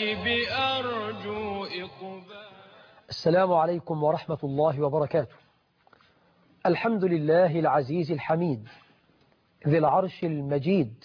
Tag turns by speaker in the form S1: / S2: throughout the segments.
S1: الغيب أرجو إقبال.
S2: السلام عليكم ورحمة الله وبركاته. الحمد لله العزيز الحميد ذي العرش المجيد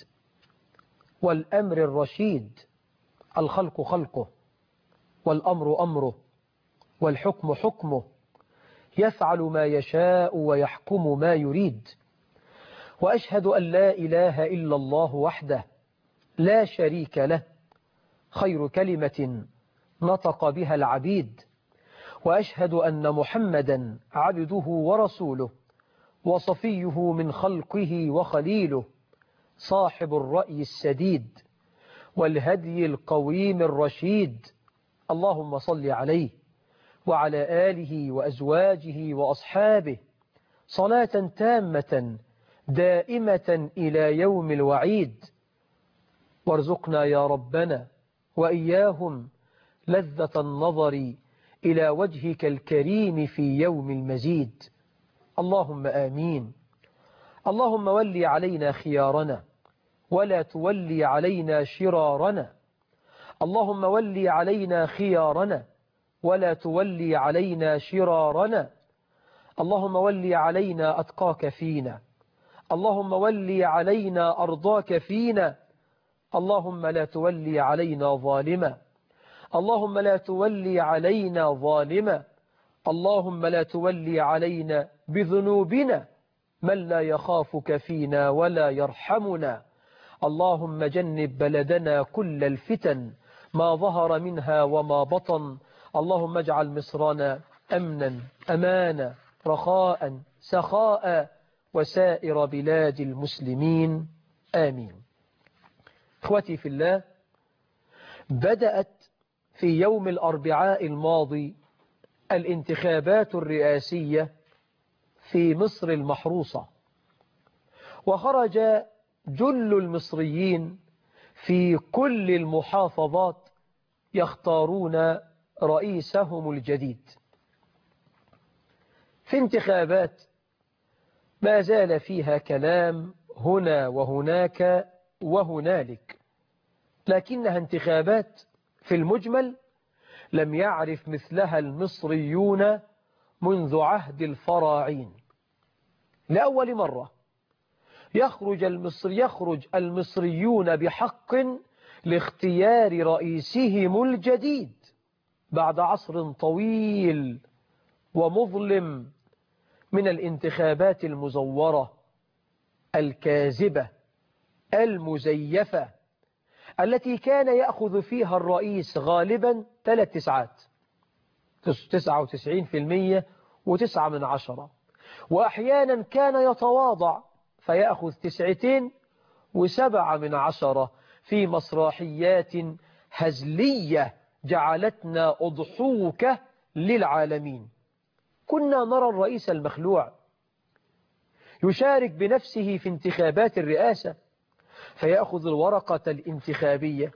S2: والأمر الرشيد، الخلق خلقه والأمر أمره والحكم حكمه، يفعل ما يشاء ويحكم ما يريد. وأشهد أن لا إله إلا الله وحده لا شريك له، خير كلمة نطق بها العبيد. وأشهد أن محمدا عبده ورسوله وصفيه من خلقه وخليله، صاحب الرأي السديد والهدي القويم الرشيد. اللهم صل عليه وعلى آله وأزواجه وأصحابه صلاة تامة دائمة إلى يوم الوعيد. وارزقنا يا ربنا وإياهم لذة النظر إلى وجهك الكريم في يوم المزيد. اللهم آمين. اللهم ولي علينا خيارنا ولا تولي علينا شرارنا. اللهم ولي علينا خيارنا ولا تولي علينا شرارنا. اللهم ولي علينا أتقاك فينا. اللهم ولي علينا أرضاك فينا. اللهم لا تولي علينا ظالما. اللهم لا تولي علينا ظالما. اللهم لا تولي علينا بذنوبنا من لا يخافك فينا ولا يرحمنا. اللهم جنب بلدنا كل الفتن ما ظهر منها وما بطن. اللهم اجعل مصرنا أمنا أمانا رخاء سخاء وسائر بلاد المسلمين آمين. إخوتي في الله، بدأت في يوم الأربعاء الماضي الانتخابات الرئاسية في مصر المحروسة، وخرج جل المصريين في كل المحافظات يختارون رئيسهم الجديد. في انتخابات ما زال فيها كلام هنا وهناك وهنالك، لكنها انتخابات في المجمل لم يعرف مثلها المصريون منذ عهد الفراعين. لأول مرة يخرج المصريون بحق لاختيار رئيسهم الجديد بعد عصر طويل ومظلم من الانتخابات المزورة الكاذبة المزيفة التي كان يأخذ فيها الرئيس غالبا 3 تسعات، 99% و9، وأحيانا كان يتواضع فيأخذ 2.7 في مسرحيات هزلية جعلتنا أضحوكة للعالمين. كنا نرى الرئيس المخلوع يشارك بنفسه في انتخابات الرئاسة، فيأخذ الورقة الانتخابية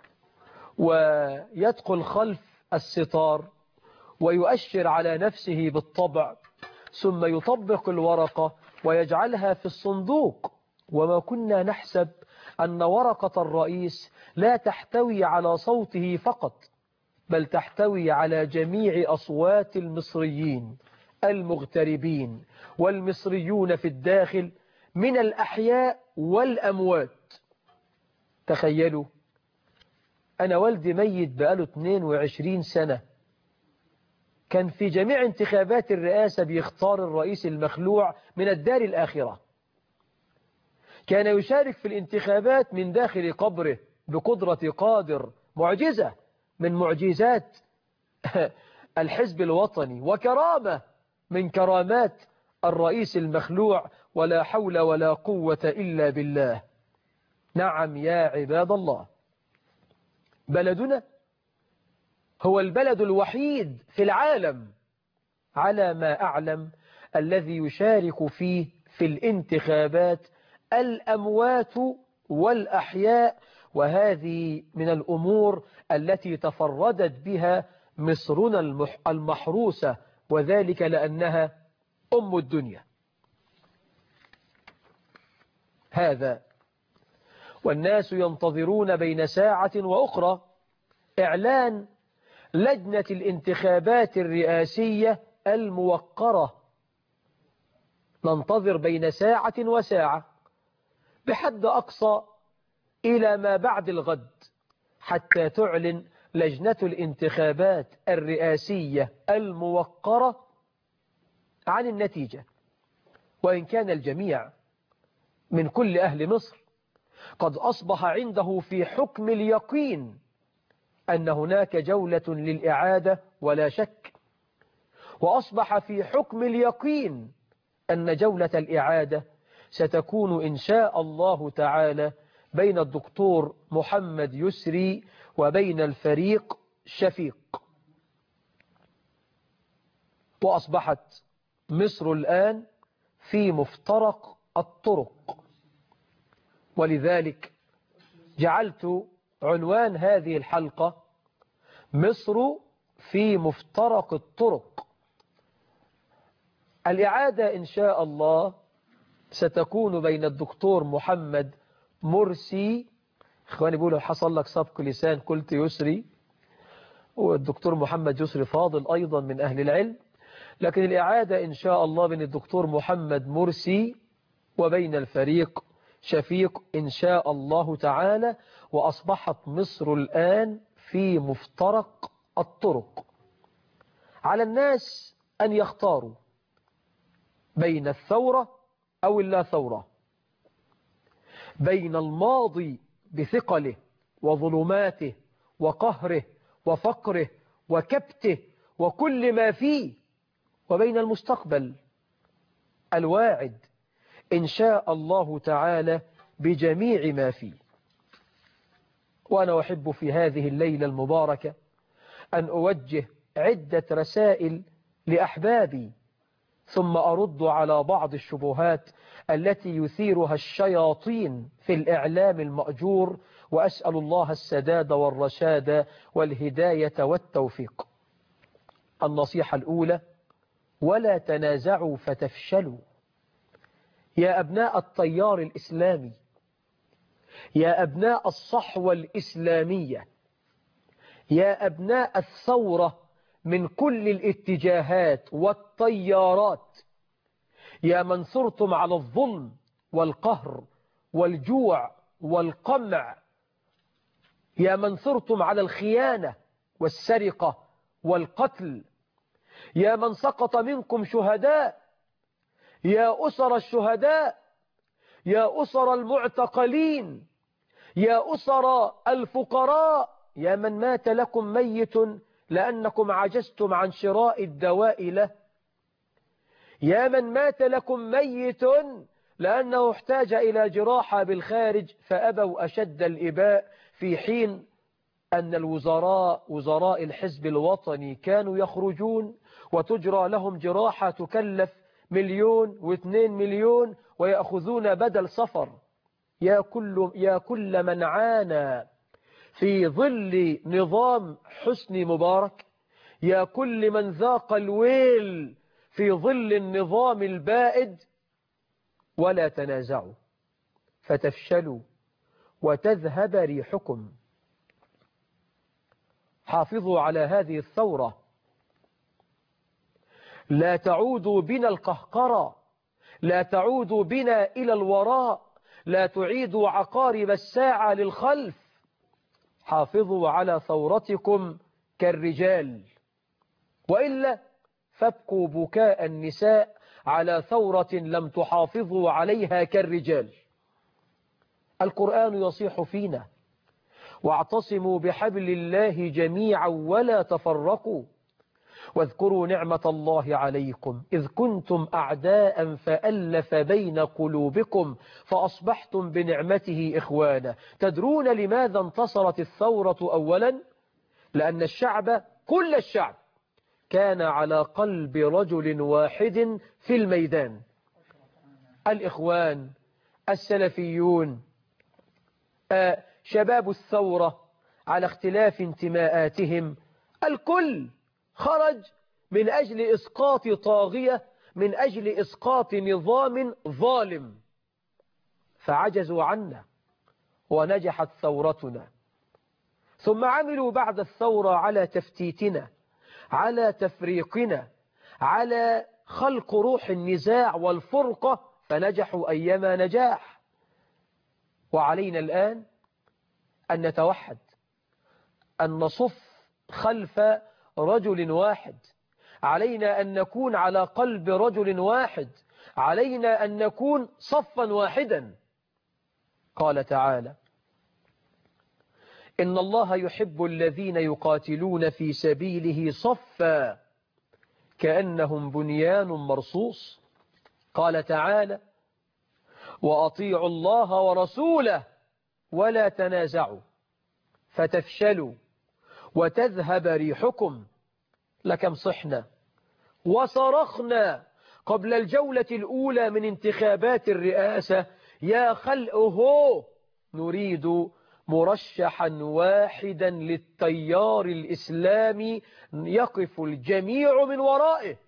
S2: ويدخل خلف الستار ويؤشر على نفسه بالطبع، ثم يطبق الورقة ويجعلها في الصندوق. وما كنا نحسب أن ورقة الرئيس لا تحتوي على صوته فقط، بل تحتوي على جميع أصوات المصريين المغتربين والمصريون في الداخل من الأحياء والأموات. تخيلوا، أنا والدي ميت بقاله 22 سنة، كان في جميع انتخابات الرئاسة بيختار الرئيس المخلوع من الدار الآخرة. كان يشارك في الانتخابات من داخل قبره بقدرة قادر، معجزة من معجزات الحزب الوطني، وكرامة من كرامات الرئيس المخلوع، ولا حول ولا قوة إلا بالله. نعم يا عباد الله، بلدنا هو البلد الوحيد في العالم على ما أعلم الذي يشارك فيه في الانتخابات الأموات والأحياء، وهذه من الأمور التي تفردت بها مصرنا المحروسة، وذلك لأنها أم الدنيا. هذا والناس ينتظرون بين ساعة وأخرى إعلان لجنة الانتخابات الرئاسية الموقرة، ننتظر بين ساعة وساعة بحد أقصى إلى ما بعد الغد حتى تعلن لجنة الانتخابات الرئاسية الموقرة عن النتيجة. وإن كان الجميع من كل أهل مصر قد أصبح عنده في حكم اليقين أن هناك جولة للإعادة ولا شك، وأصبح في حكم اليقين أن جولة الإعادة ستكون إن شاء الله تعالى بين الدكتور محمد يسري وبين الفريق شفيق. وأصبحت مصر الآن في مفترق الطرق، ولذلك جعلت عنوان هذه الحلقة مصر في مفترق الطرق. الإعادة إن شاء الله ستكون بين الدكتور محمد مرسي، إخواني بيقولوا حصل لك سبق لسان قلت يسري، والدكتور محمد يسري فاضل أيضا من أهل العلم، لكن الإعادة إن شاء الله بين الدكتور محمد مرسي وبين الفريق شفيق إن شاء الله تعالى. وأصبحت مصر الآن في مفترق الطرق. على الناس أن يختاروا بين الثورة أو اللا ثورة، بين الماضي بثقله وظلماته وقهره وفقره وكبته وكل ما فيه، وبين المستقبل الواعد إن شاء الله تعالى بجميع ما فيه. وأنا أحب في هذه الليلة المباركة أن أوجه عدة رسائل لأحبابي، ثم أرد على بعض الشبهات التي يثيرها الشياطين في الإعلام المأجور، وأسأل الله السداد والرشاد والهداية والتوفيق. النصيحة الأولى: ولا تنازعوا فتفشلوا. يا أبناء التيار الإسلامي، يا أبناء الصحوة الإسلامية، يا أبناء الثورة من كل الاتجاهات والتيارات، يا من ثرتم على الظلم والقهر والجوع والقمع، يا من ثرتم على الخيانة والسرقة والقتل، يا من سقط منكم شهداء، يا أسر الشهداء، يا أسر المعتقلين، يا أسر الفقراء، يا من مات لكم ميت لأنكم عجزتم عن شراء الدواء له، يا من مات لكم ميت لأنه احتاج إلى جراحة بالخارج فأبوا أشد الإباء، في حين أن وزراء الحزب الوطني كانوا يخرجون وتجرى لهم جراحة تكلف 1 و2 مليون ويأخذون بدل سفر. يا كل من عانى في ظل نظام حسني مبارك، يا كل من ذاق الويل في ظل النظام البائد، ولا تنازعوا فتفشلوا وتذهب ريحكم. حافظوا على هذه الثورة، لا تعودوا بنا القهقرة، لا تعودوا بنا إلى الوراء، لا تعيدوا عقارب الساعة للخلف. حافظوا على ثورتكم كالرجال، وإلا فابقوا بكاء النساء على ثورة لم تحافظوا عليها كالرجال. القرآن يصيح فينا: واعتصموا بحبل الله جميعا ولا تفرقوا واذكروا نعمة الله عليكم إذ كنتم أعداء فألف بين قلوبكم فأصبحتم بنعمته إخوانا. تدرون لماذا انتصرت الثورة؟ أولا لأن الشعب، كل الشعب، كان على قلب رجل واحد في الميدان. الإخوان، السلفيون، شباب الثورة على اختلاف انتماءاتهم، الكل خرج من أجل إسقاط طاغية، من أجل إسقاط نظام ظالم، فعجزوا عنا ونجحت ثورتنا. ثم عملوا بعد الثورة على تفتيتنا، على تفريقنا، على خلق روح النزاع والفرقة، فنجحوا أيما نجاح. وعلينا الآن أن نتوحد، أن نصف خلف رجل واحد، علينا أن نكون على قلب رجل واحد، علينا أن نكون صفا واحدا. قال تعالى: إن الله يحب الذين يقاتلون في سبيله صفا كأنهم بنيان مرصوص. قال تعالى: وأطيعوا الله ورسوله ولا تنازعوا فتفشلوا وتذهب ريحكم. لكم صحنا وصرخنا قبل الجولة الأولى من انتخابات الرئاسة: يا خلقه نريد مرشحا واحدا للتيار الإسلامي يقف الجميع من ورائه.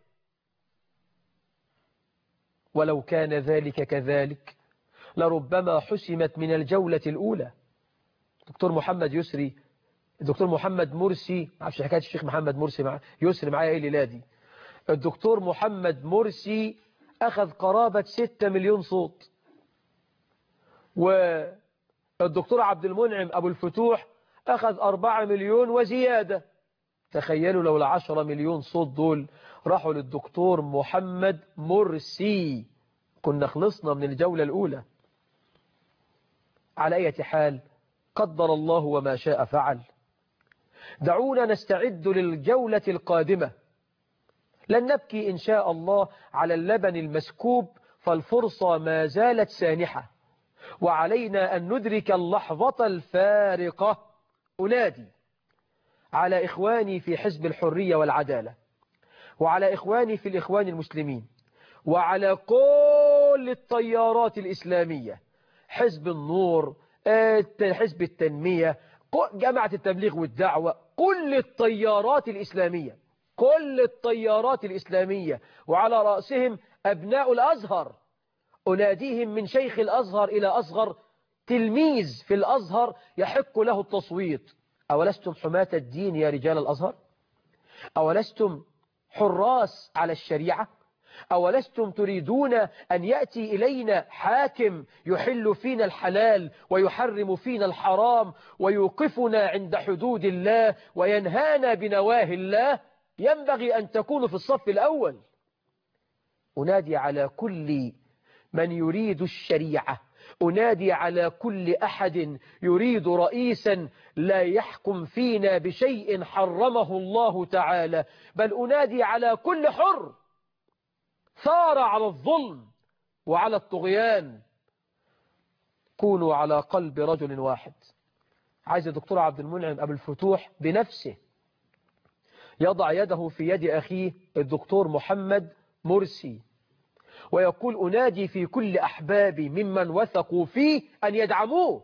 S2: ولو كان ذلك كذلك لربما حسمت من الجولة الأولى. دكتور محمد يسري، الدكتور محمد مرسي، معرفش حكاية الشيخ محمد مرسي يسري معايا ايه الليلة دي. الدكتور محمد مرسي أخذ قرابة 6 مليون صوت، والدكتور عبد المنعم أبو الفتوح أخذ 4 مليون وزيادة. تخيلوا لو 10 مليون صوت دول راحوا للدكتور محمد مرسي كنا خلصنا من الجولة الأولى. على أي حال، قدر الله وما شاء فعل. دعونا نستعد للجولة القادمة. لن نبكي إن شاء الله على اللبن المسكوب، فالفرصة ما زالت سانحة، وعلينا أن ندرك اللحظة الفارقة. أنادي على إخواني في حزب الحرية والعدالة، وعلى إخواني في الإخوان المسلمين، وعلى كل التيارات الإسلامية، حزب النور، حزب التنمية، جماعة التبليغ والدعوة، كل التيارات الإسلامية، كل التيارات الإسلامية، وعلى رأسهم أبناء الأزهر. أناديهم من شيخ الأزهر إلى أصغر تلميذ في الأزهر يحق له التصويت: أولستم حماة الدين يا رجال الأزهر؟ أولستم حراس على الشريعة؟ أولستم تريدون أن يأتي إلينا حاكم يحل فينا الحلال ويحرم فينا الحرام ويوقفنا عند حدود الله وينهانا بنواهي الله؟ ينبغي أن تكونوا في الصف الأول. أنادي على كل من يريد الشريعة، أنادي على كل أحد يريد رئيسا لا يحكم فينا بشيء حرمه الله تعالى، بل أنادي على كل حر ثار على الظلم وعلى الطغيان: كونوا على قلب رجل واحد. عايز الدكتور عبد المنعم أبو الفتوح بنفسه يضع يده في يد أخيه الدكتور محمد مرسي ويقول: أنادي في كل أحبابي ممن وثقوا فيه أن يدعموه.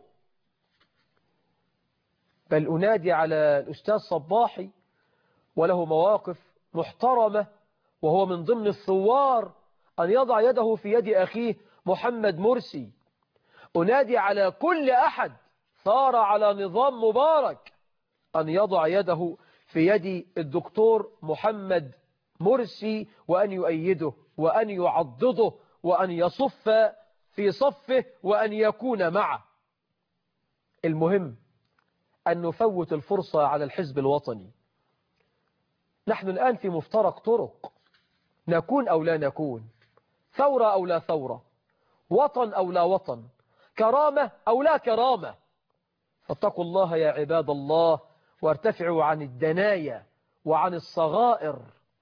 S2: بل أنادي على الأستاذ صباحي، وله مواقف محترمة وهو من ضمن الثوار، أن يضع يده في يد أخيه محمد مرسي. أنادي على كل أحد ثار على نظام مبارك أن يضع يده في يد الدكتور محمد مرسي وأن يؤيده وأن يعضده وأن يصف في صفه وأن يكون معه. المهم أن نفوت الفرصة على الحزب الوطني. نحن الآن في مفترق طرق، نكون أو لا نكون، ثورة أو لا ثورة، وطن أو لا وطن، كرامة أو لا كرامة. فاتقوا الله يا عباد الله وارتفعوا عن الدنايا وعن الصغائر.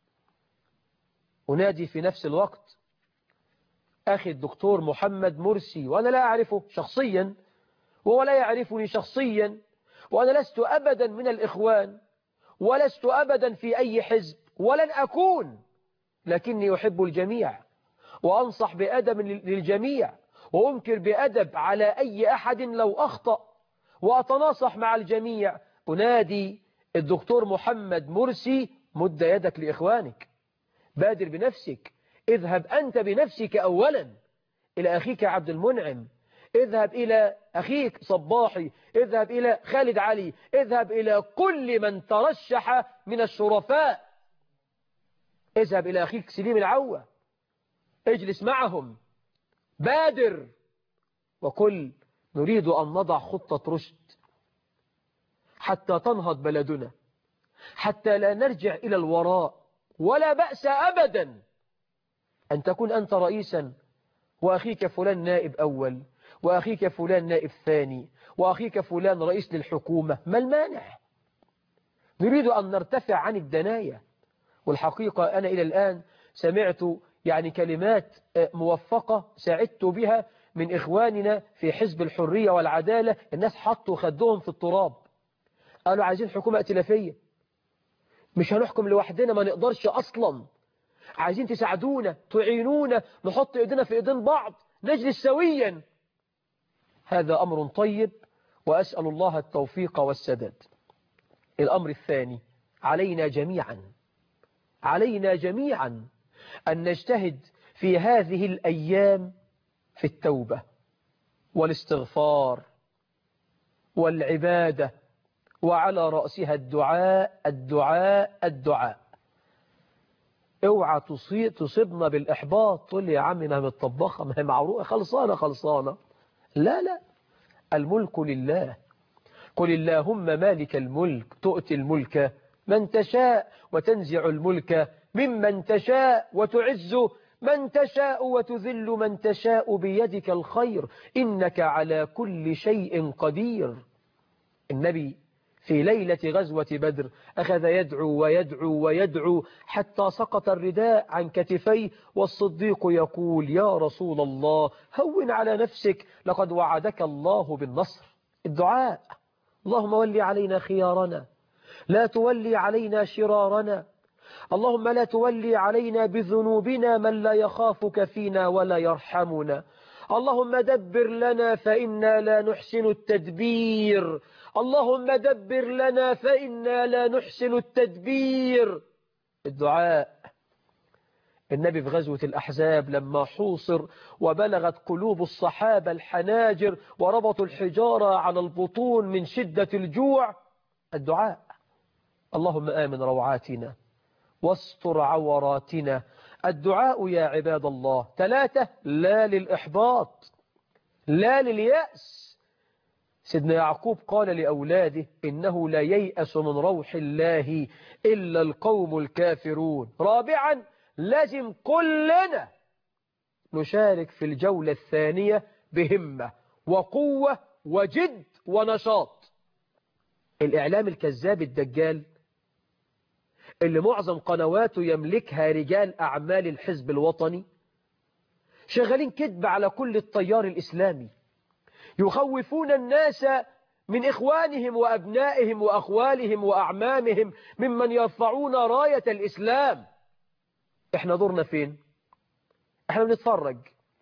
S2: أنادي في نفس الوقت أخي الدكتور محمد مرسي، وأنا لا أعرفه شخصيا وهو لا يعرفني شخصيا، وأنا لست أبدا من الإخوان ولست أبدا في أي حزب ولن أكون، لكني أحب الجميع وأنصح بأدب للجميع وأنكر بأدب على أي أحد لو أخطأ وأتناصح مع الجميع. أنادي الدكتور محمد مرسي: مد يدك لإخوانك، بادر بنفسك، اذهب أنت بنفسك أولا إلى أخيك عبد المنعم، اذهب إلى أخيك صباحي، اذهب إلى خالد علي، اذهب إلى كل من ترشح من الشرفاء، اذهب إلى أخيك سليم العوة، اجلس معهم، بادر وقل نريد أن نضع خطة رشد حتى تنهض بلدنا، حتى لا نرجع إلى الوراء. ولا بأس أبدا أن تكون أنت رئيسا وأخيك فلان نائب أول، وأخيك فلان نائب ثاني، وأخيك فلان رئيس للحكومة. ما المانع؟ نريد أن نرتفع عن الدناية. والحقيقة أنا إلى الآن سمعت كلمات موفقة سعدت بها من إخواننا في حزب الحرية والعدالة. الناس حطوا خدهم في التراب، قالوا عايزين حكومة ائتلافية، مش هنحكم لوحدنا، ما نقدرش أصلا، عايزين تساعدونا تعينونا، نحط إيدينا في إيدين بعض، نجلس سويا. هذا أمر طيب وأسأل الله التوفيق والسداد. الأمر الثاني، علينا جميعا أن نجتهد في هذه الأيام في التوبة والاستغفار والعبادة، وعلى رأسها الدعاء. اوعى تصيبنا بالإحباط، تقول لي يا عم ما متطبخة، ما هي معروفة، خلصانة. لا، الملك لله. قل اللهم مالك الملك تؤتي الملك من تشاء وتنزع الملك ممن تشاء وتعز من تشاء وتذل من تشاء بيدك الخير إنك على كل شيء قدير. النبي في ليلة غزوة بدر أخذ يدعو حتى سقط الرداء عن كتفيه، والصديق يقول يا رسول الله هون على نفسك، لقد وعدك الله بالنصر. الدعاء، اللهم ولي علينا خيارنا، لا تولي علينا شرارنا، اللهم لا تولي علينا بذنوبنا من لا يخافك فينا ولا يرحمنا، اللهم دبر لنا فإنا لا نحسن التدبير، اللهم دبر لنا فإنا لا نحسن التدبير. الدعاء. النبي في غزوة الأحزاب لما حوصر وبلغت قلوب الصحابة الحناجر وربطوا الحجارة على البطون من شدة الجوع، الدعاء. اللهم آمن روعاتنا واستر عوراتنا. الدعاء يا عباد الله. 3، لا للإحباط، لا لليأس. سيدنا يعقوب قال لأولاده إنه لا ييأس من روح الله إلا القوم الكافرون. 4، لازم كلنا نشارك في الجولة الثانية بهمة وقوة وجد ونشاط. الإعلام الكذاب الدجال اللي معظم قنواته يملكها رجال أعمال الحزب الوطني، شغالين كذب على كل التيار الإسلامي، يخوفون الناس من إخوانهم وأبنائهم وأخوالهم وأعمامهم ممن يرفعون راية الإسلام. إحنا دورنا فين؟ إحنا بنتفرج.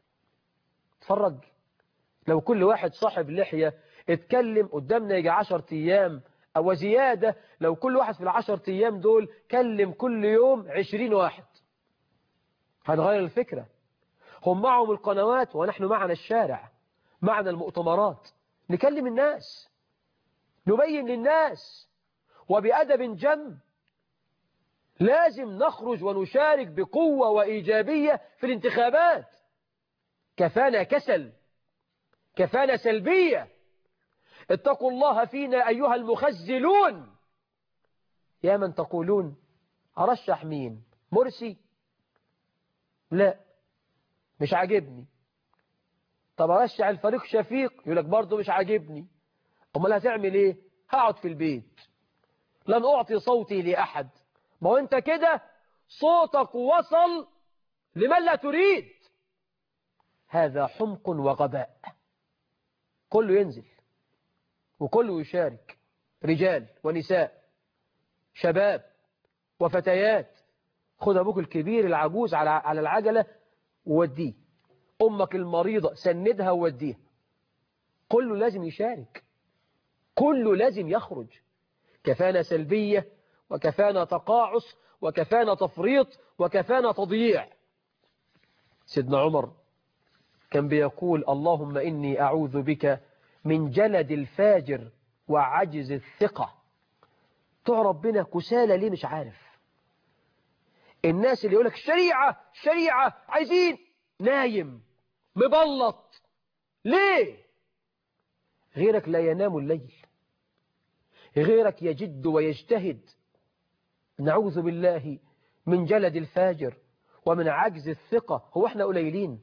S2: لو كل واحد صاحب لحية اتكلم قدامنا يجي 10 أيام أو زيادة، لو كل واحد في 10 أيام دول كلم كل يوم 20 واحد، هنغير الفكرة. هم معهم القنوات ونحن معنا الشارع، معنا المؤتمرات، نكلم الناس، نبين للناس وبأدب جم. لازم نخرج ونشارك بقوة وإيجابية في الانتخابات. كفانا كسل، كفانا سلبية. اتقوا الله فينا أيها المخزلون. يا من تقولون أرشح مين؟ مرسي؟ لا مش عاجبني. طب أرشح الفريق شفيق؟ يقولك برضه مش عاجبني. أمال هتعمل إيه؟ هقعد في البيت، لن أعطي صوتي لأحد. ما هو أنت كده صوتك وصل لمن لا تريد. هذا حمق وغباء. كله ينزل وكله يشارك، رجال ونساء، شباب وفتيات. خد أبوك الكبير العجوز على العجلة ووديه، أمك المريضة سندها ووديها. كله لازم يشارك، كله لازم يخرج. كفانا سلبية وكفانا تقاعس وكفانا تفريط وكفانا تضييع. سيدنا عمر كان بيقول اللهم إني أعوذ بك من جلد الفاجر وعجز الثقة. بتوع ربنا كسالى ليه مش عارف. الناس اللي يقولك الشريعة الشريعة عايزين، نايم مبلط ليه؟ غيرك لا ينام الليل، غيرك يجد ويجتهد. نعوذ بالله من جلد الفاجر ومن عجز الثقة. هو احنا قليلين؟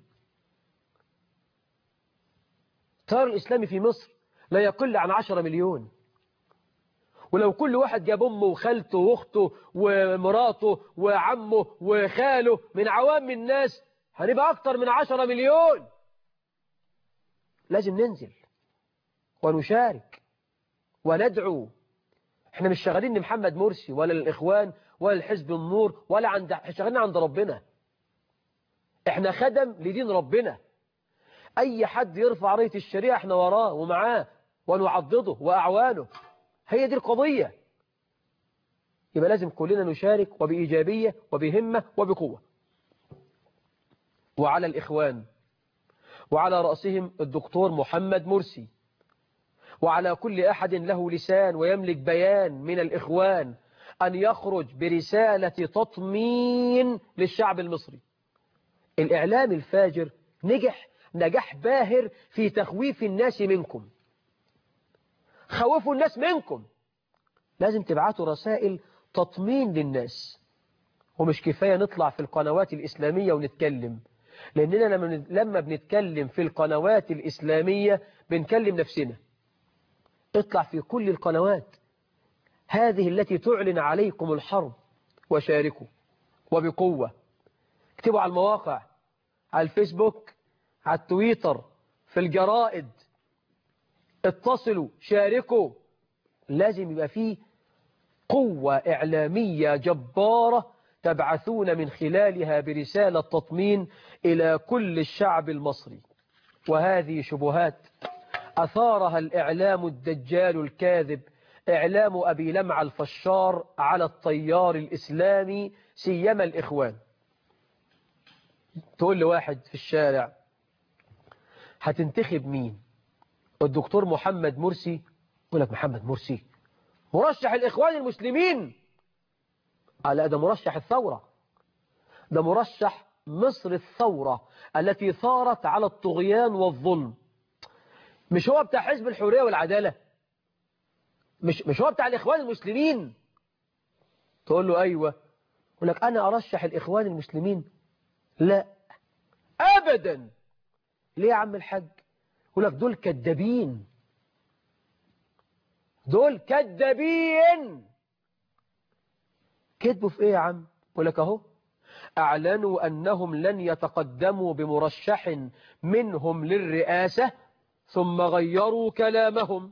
S2: التيار الإسلامي في مصر لا يقل عن 10 مليون، ولو كل واحد جاب أمه وخالته وأخته ومراته وعمه وخاله من عوام الناس هنبقى أكتر من 10 مليون. لازم ننزل ونشارك وندعو. احنا مش شغالين لمحمد مرسي ولا للإخوان ولا لحزب النور ولا شغالين عند ربنا. احنا خدم لدين ربنا. أي حد يرفع راية الشريعة احنا وراه ومعاه ونعضده وأعوانه. هي دي القضية. يبقى لازم كلنا نشارك وبإيجابية وبهمة وبقوة. وعلى الإخوان وعلى رأسهم الدكتور محمد مرسي، وعلى كل أحد له لسان ويملك بيان من الإخوان أن يخرج برسالة تطمين للشعب المصري. الإعلام الفاجر نجح باهر في تخويف الناس منكم. خوفوا الناس منكم. لازم تبعتوا رسائل تطمين للناس. ومش كفاية نطلع في القنوات الإسلامية ونتكلم، لأننا لما بنتكلم في القنوات الإسلامية بنكلم نفسنا. اطلع في كل القنوات هذه التي تعلن عليكم الحرب وشاركوا وبقوة. اكتبوا على المواقع، على الفيسبوك، على التويتر، في الجرائد، اتصلوا، شاركوا. لازم يبقى فيه قوة إعلامية جبارة تبعثون من خلالها برسالة تطمين إلى كل الشعب المصري. وهذه شبهات أثارها الإعلام الدجال الكاذب، إعلام أبي لمع الفشار على التيار الإسلامي سيما الإخوان. تقول لواحد في الشارع هتنتخب مين؟ الدكتور محمد مرسي؟ يقول لك محمد مرسي مرشح الإخوان المسلمين. لا، ده مرشح الثورة، ده مرشح مصر الثورة التي ثارت على الطغيان والظلم. مش هو بتاع حزب الحرية والعدالة؟ مش هو بتاع الإخوان المسلمين؟ تقول له أيوة. يقول لك أنا أرشح الإخوان المسلمين؟ لا أبدا. ليه يا عم الحاج؟ يقول لك دول كذابين، دول كذابين. كذبوا في إيه يا عم؟ يقول لك أهو أعلنوا أنهم لن يتقدموا بمرشح منهم للرئاسة ثم غيروا كلامهم.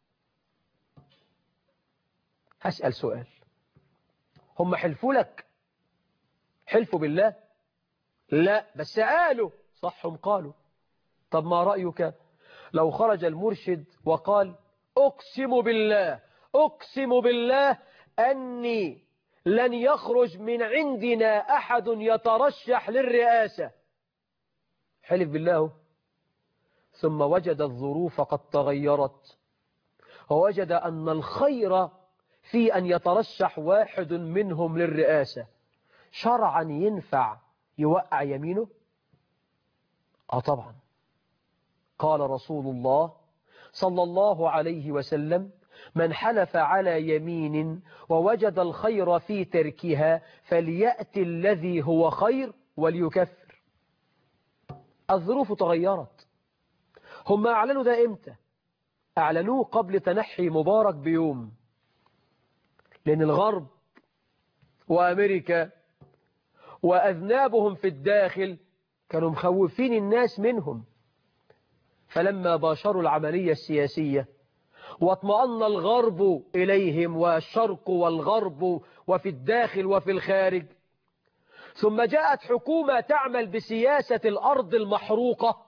S2: هسأل سؤال، هم حلفوا لك؟ حلفوا بالله؟ لا، بس قالوا صح، هم قالوا. طب ما رأيك لو خرج المرشد وقال أقسم بالله أقسم بالله أني لن يخرج من عندنا أحد يترشح للرئاسة؟ حلف بالله، ثم وجد الظروف قد تغيرت ووجد أن الخير في أن يترشح واحد منهم للرئاسة. شرعا ينفع يوقع يمينه؟ طبعا. قال رسول الله صلى الله عليه وسلم من حلف على يمين ووجد الخير في تركها فليأتي الذي هو خير وليكفر. الظروف تغيرت. هم أعلنوا ده إمتى؟ أعلنوه قبل تنحي مبارك بيوم، لأن الغرب وأمريكا وأذنابهم في الداخل كانوا مخوفين الناس منهم. فلما باشروا العملية السياسية واطمأن الغرب إليهم، والشرق والغرب وفي الداخل وفي الخارج، ثم جاءت حكومة تعمل بسياسة الأرض المحروقة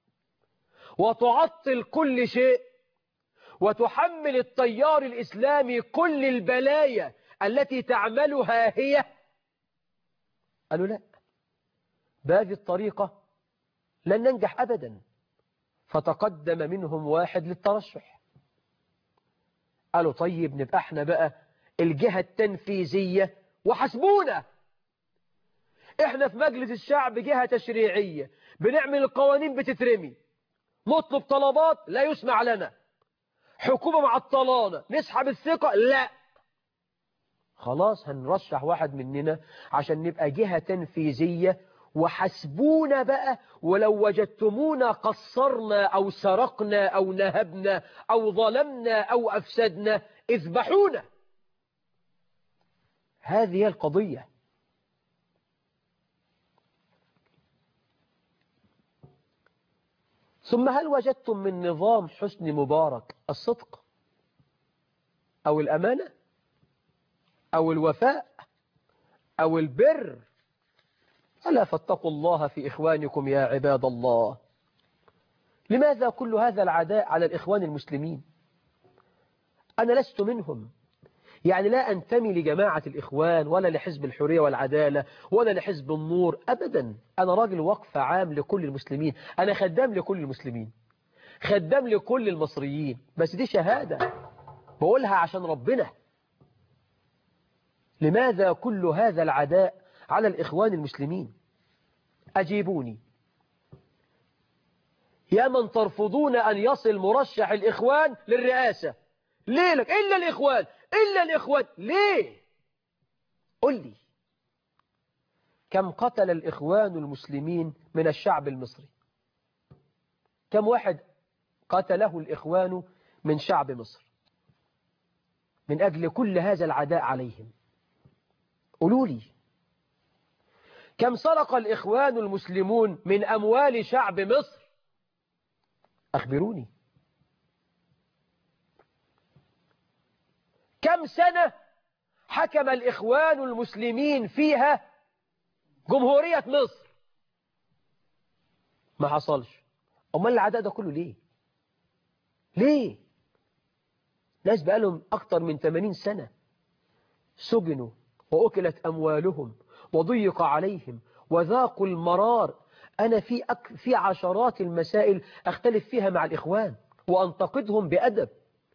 S2: وتعطل كل شيء وتحمل التيار الإسلامي كل البلايا التي تعملها هي. قالوا لا، بهذه الطريقة لن ننجح أبدا. فتقدم منهم واحد للترشح، قالوا طيب نبقى احنا بقى الجهة التنفيذية وحسبونا، احنا في مجلس الشعب جهة تشريعية، بنعمل القوانين بتترمي، نطلب طلبات لا يسمع لنا، حكومة معطلانا، نسحب الثقة لا، خلاص هنرشح واحد مننا عشان نبقى جهة تنفيذية وحسبونا بقى، ولو وجدتمونا قصرنا أو سرقنا أو نهبنا أو ظلمنا أو أفسدنا اذبحونا. هذه هي القضية. ثم هل وجدتم من نظام حسني مبارك الصدق أو الأمانة أو الوفاء أو البر؟ ألا فاتقوا الله في إخوانكم يا عباد الله. لماذا كل هذا العداء على الإخوان المسلمين؟ أنا لست منهم، يعني لا أنتمي لجماعة الإخوان ولا لحزب الحرية والعدالة ولا لحزب النور أبدا. أنا راجل وقف عام لكل المسلمين، أنا خدام لكل المسلمين، خدام لكل المصريين، بس دي شهادة بقولها عشان ربنا. لماذا كل هذا العداء على الإخوان المسلمين؟ أجيبوني يا من ترفضون أن يصل مرشح الإخوان للرئاسة. ليه لك إلا الإخوان، إلا الإخوان، ليه؟ قل لي كم قتل الإخوان المسلمين من الشعب المصري؟ كم واحد قتله الإخوان من شعب مصر من أجل كل هذا العداء عليهم؟ قولوا لي كم سرق الإخوان المسلمون من أموال شعب مصر؟ أخبروني. كم سنة حكم الإخوان المسلمين فيها جمهورية مصر؟ ما حصلش. أمال العداء ده كله ليه؟ ليه؟ ناس بقالهم أكتر من 80 سنة سجنوا وأكلت أموالهم وضيق عليهم وذاقوا المرار. أنا في عشرات المسائل أختلف فيها مع الإخوان وأنتقدهم بأدب،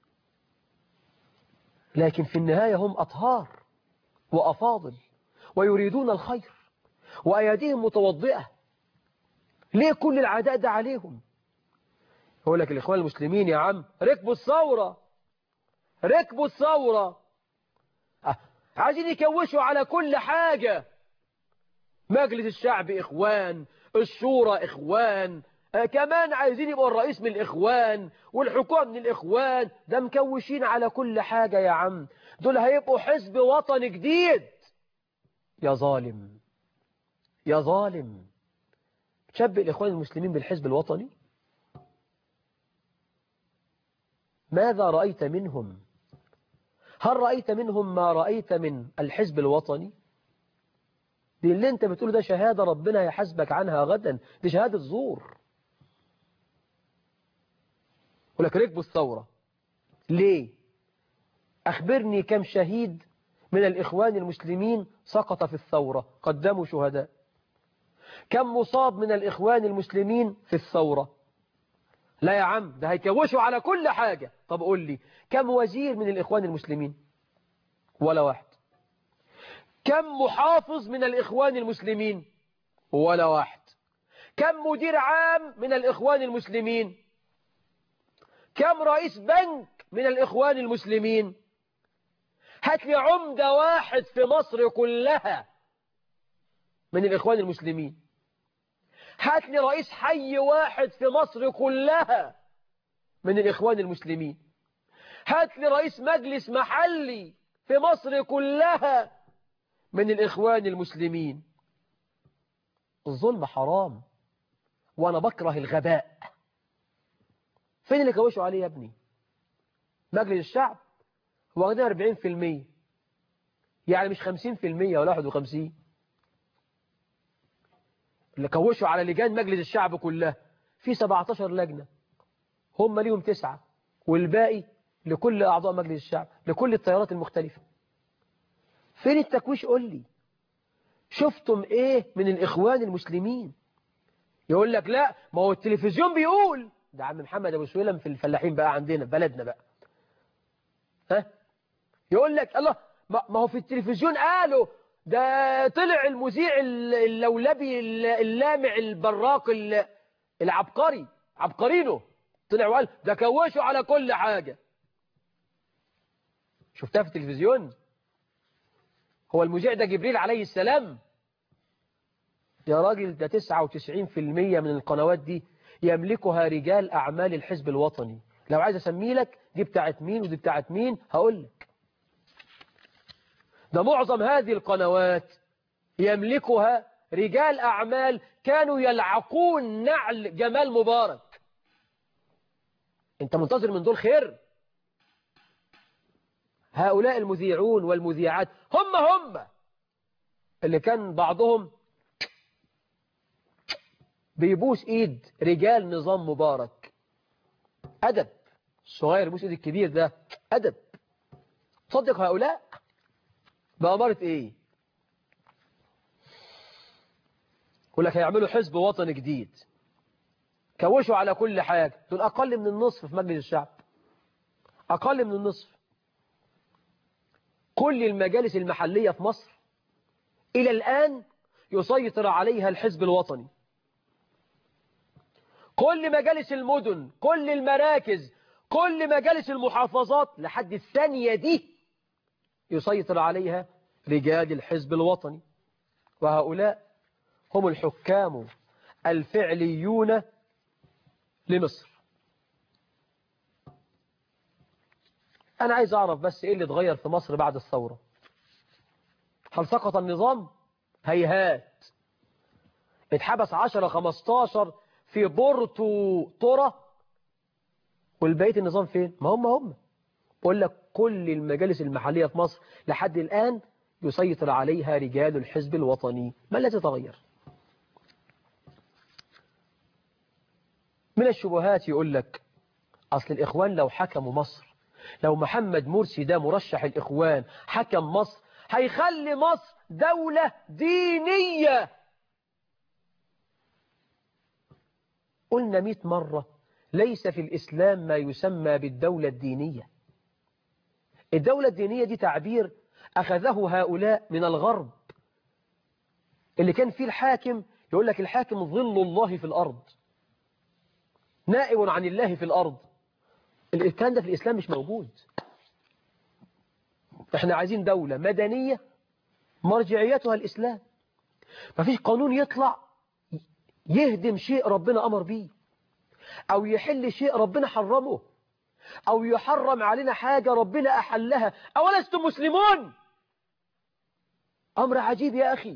S2: لكن في النهاية هم أطهار وأفاضل ويريدون الخير وأيديهم متوضئة. ليه كل العداء ده عليهم؟ يقول لك الإخوان المسلمين يا عم ركبوا الثورة، ركبوا الثورة، عايزين يكوشوا على كل حاجة. مجلس الشعب إخوان، الشورى إخوان، كمان عايزين يبقوا الرئيس من الإخوان والحكومة من الإخوان. ده مكوشين على كل حاجة يا عم. دول هيبقوا حزب وطني جديد. يا ظالم يا ظالم، تشبه الإخوان المسلمين بالحزب الوطني؟ ماذا رأيت منهم؟ هل رأيت منهم ما رأيت من الحزب الوطني؟ دي اللي انت بتقوله ده شهادة ربنا يحاسبك عنها غدا، دي شهادة زور. ولك ركبوا الثورة ليه؟ أخبرني كم شهيد من الإخوان المسلمين سقط في الثورة قدموا شهداء؟ كم مصاب من الإخوان المسلمين في الثورة؟ لا يا عم ده هيكوشوا على كل حاجة. طب قول لي كم وزير من الإخوان المسلمين؟ ولا واحد. كم محافظ من الإخوان المسلمين؟ ولا واحد. كم مدير عام من الإخوان المسلمين؟ كم رئيس بنك من الإخوان المسلمين؟ هات لي عمدة واحد في مصر كلها من الإخوان المسلمين. هات لي رئيس حي واحد في مصر كلها من الإخوان المسلمين. هات لي رئيس مجلس محلي في مصر كلها من الإخوان المسلمين. الظلم حرام وأنا بكره الغباء. فين اللي كوشوا عليه يا ابني؟ مجلس الشعب واخدين 40%، يعني مش 50% ولا 51. اللي كوشوا على لجان مجلس الشعب كلها في 17 لجنة، هم ليهم 9 والباقي لكل أعضاء مجلس الشعب لكل التيارات المختلفة. فين التكويش؟ قول لي شفتم إيه من الإخوان المسلمين؟ يقول لك لا ما هو التلفزيون بيقول، ده عم محمد أبو سويلم في الفلاحين بقى عندنا بلدنا بقى، ها يقول لك الله ما هو في التلفزيون قالوا، ده طلع المذيع اللولبي اللامع البراق العبقري عبقرينه، طلع وقال ده كوشوا على كل حاجة. شفتها في التلفزيون؟ هو المذيع ده جبريل عليه السلام؟ يا راجل ده 99% من القنوات دي يملكها رجال أعمال الحزب الوطني. لو عايز أسمي لك دي بتاعت مين ودي بتاعت مين هقول لك. ده معظم هذه القنوات يملكها رجال أعمال كانوا يلعقون نعل جمال مبارك. انت منتظر من دول خير؟ هؤلاء المذيعون والمذيعات هم اللي كان بعضهم بيبوس ايد رجال نظام مبارك. أدب. الصغير يبوس ايد الكبير ده أدب. تصدق هؤلاء بأمارة ايه؟ يقول لك هيعملوا حزب وطني جديد، كوشوا على كل حاجة. دول أقل من النصف في مجلس الشعب، أقل من النصف. كل المجالس المحلية في مصر إلى الآن يسيطر عليها الحزب الوطني. كل مجالس المدن، كل المراكز، كل مجالس المحافظات لحد الثانية دي يسيطر عليها رجال الحزب الوطني. وهؤلاء هم الحكام الفعليون لمصر. أنا عايز أعرف بس إيه اللي اتغير في مصر بعد الثورة. هل سقط النظام؟ هيهات. اتحبس 10-15 في بورتو تورا، والبقية النظام فين؟ ما هم بقول لك كل المجالس المحلية في مصر لحد الآن يسيطر عليها رجال الحزب الوطني. ما الذي تغير؟ من الشبهات يقول لك أصل الإخوان لو حكموا مصر، لو محمد مرسي ده مرشح الإخوان حكم مصر، هيخلي مصر دولة دينية. قلنا 100 مرة ليس في الإسلام ما يسمى بالدولة الدينية. الدولة الدينية دي تعبير أخذه هؤلاء من الغرب، اللي كان فيه الحاكم يقول لك الحاكم ظل الله في الأرض، نائب عن الله في الأرض. الكلام ده في الإسلام مش موجود. احنا عايزين دولة مدنية مرجعيتها الإسلام. مفيش قانون يطلع يهدم شيء ربنا أمر بيه، أو يحل شيء ربنا حرمه، أو يحرم علينا حاجة ربنا أحلها. أولستم مسلمون؟ أمر عجيب يا أخي.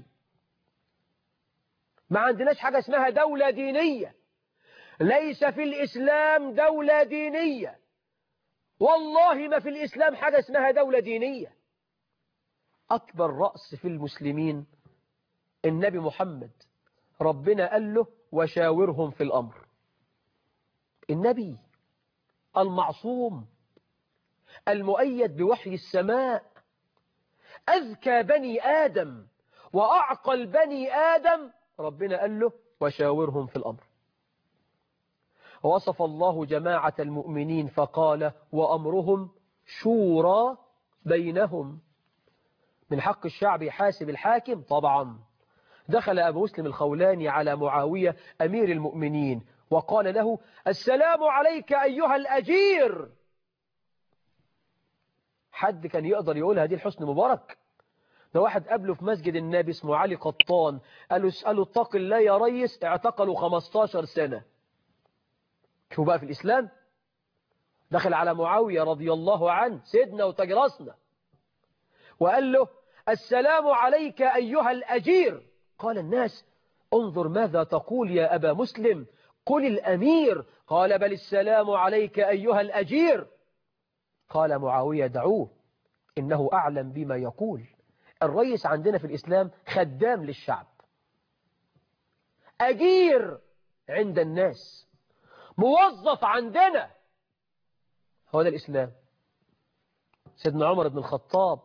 S2: ما عندناش حاجة اسمها دولة دينية. ليس في الإسلام دولة دينية. والله ما في الإسلام حاجة اسمها دولة دينية. أكبر رأس في المسلمين النبي محمد، ربنا قال له وشاورهم في الأمر. النبي المعصوم المؤيد بوحي السماء، أذكى بني آدم وأعقل بني آدم، ربنا قال له وشاورهم في الأمر. وصف الله جماعة المؤمنين فقال وأمرهم شورى بينهم. من حق الشعب يحاسب الحاكم طبعا. دخل أبو مسلم الخولاني على معاوية أمير المؤمنين وقال له السلام عليك أيها الأجير. حد كان يقدر يقولها دي الحسن مبارك؟ ده واحد قبله في مسجد النبي اسمه علي قطان، قالوا اسألوا اتق الله يا ريس، اعتقلوا 15 سنة. شو بقى في الإسلام؟ دخل على معاوية رضي الله عنه سيدنا وتاج راسنا وقال له السلام عليك أيها الأجير. قال الناس انظر ماذا تقول يا أبا مسلم، قل الأمير. قال بل السلام عليك أيها الأجير. قال معاوية دعوه إنه أعلم بما يقول. الرئيس عندنا في الإسلام خدام للشعب، أجير عند الناس، موظف عندنا. هو ده الإسلام. سيدنا عمر بن الخطاب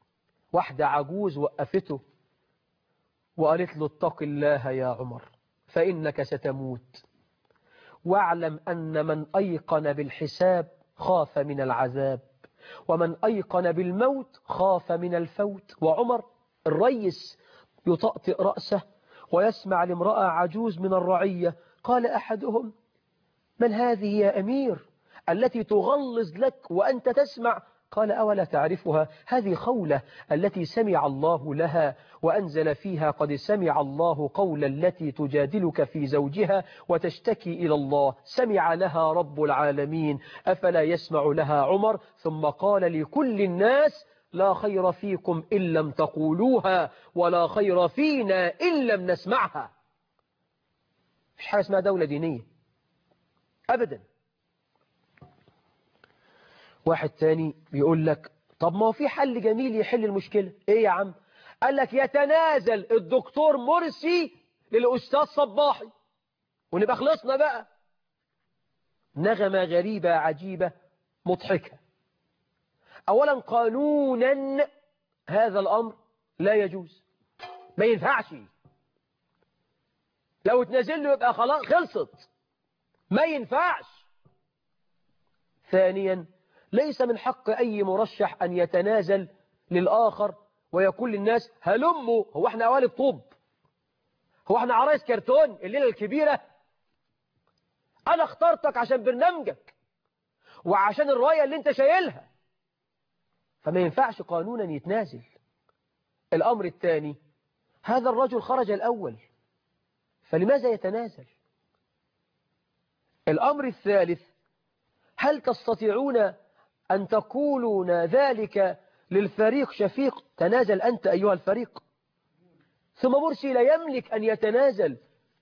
S2: واحدة عجوز وقفته وقالت له اتق الله يا عمر، فإنك ستموت، واعلم أن من أيقن بالحساب خاف من العذاب، ومن أيقن بالموت خاف من الفوت. وعمر الريس يطأطئ رأسه ويسمع لامرأة عجوز من الرعية، قال أحدهم: من هذه يا أمير التي تغلظ لك وأنت تسمع؟ قال: أولا تعرفها؟ هذه خولة التي سمع الله لها وأنزل فيها: قد سمع الله قول التي تجادلك في زوجها وتشتكي إلى الله، سمع لها رب العالمين، أفلا يسمع لها عمر؟ ثم قال لكل الناس: لا خير فيكم إن لم تقولوها، ولا خير فينا إن لم نسمعها. مش حاجة اسمها دولة دينية أبدا. واحد تاني بيقول لك: طب ما هو في حل جميل يحل المشكلة. ايه يا عم؟ قال لك: يتنازل الدكتور مرسي للأستاذ صباحي ونبقى خلصنا بقى. نغمة غريبة عجيبة مضحكة. أولا قانونا هذا الأمر لا يجوز، ما ينفعش. لو تنازل له يبقى خلاص خلصت، ما ينفعش. ثانيا ليس من حق أي مرشح أن يتنازل للآخر ويقول للناس: هلموا. هو احنا قوالب طوب؟ هو احنا عرايس كرتون الليلة الكبيرة؟ أنا اخترتك عشان برنامجك وعشان الراية اللي انت شايلها، فما ينفعش قانونا يتنازل. الأمر الثاني: هذا الرجل خرج الأول، فلماذا يتنازل؟ الأمر الثالث: هل تستطيعون أن تقولون ذلك للفريق شفيق؟ تنازل أنت أيها الفريق. ثم مرسي لا يملك أن يتنازل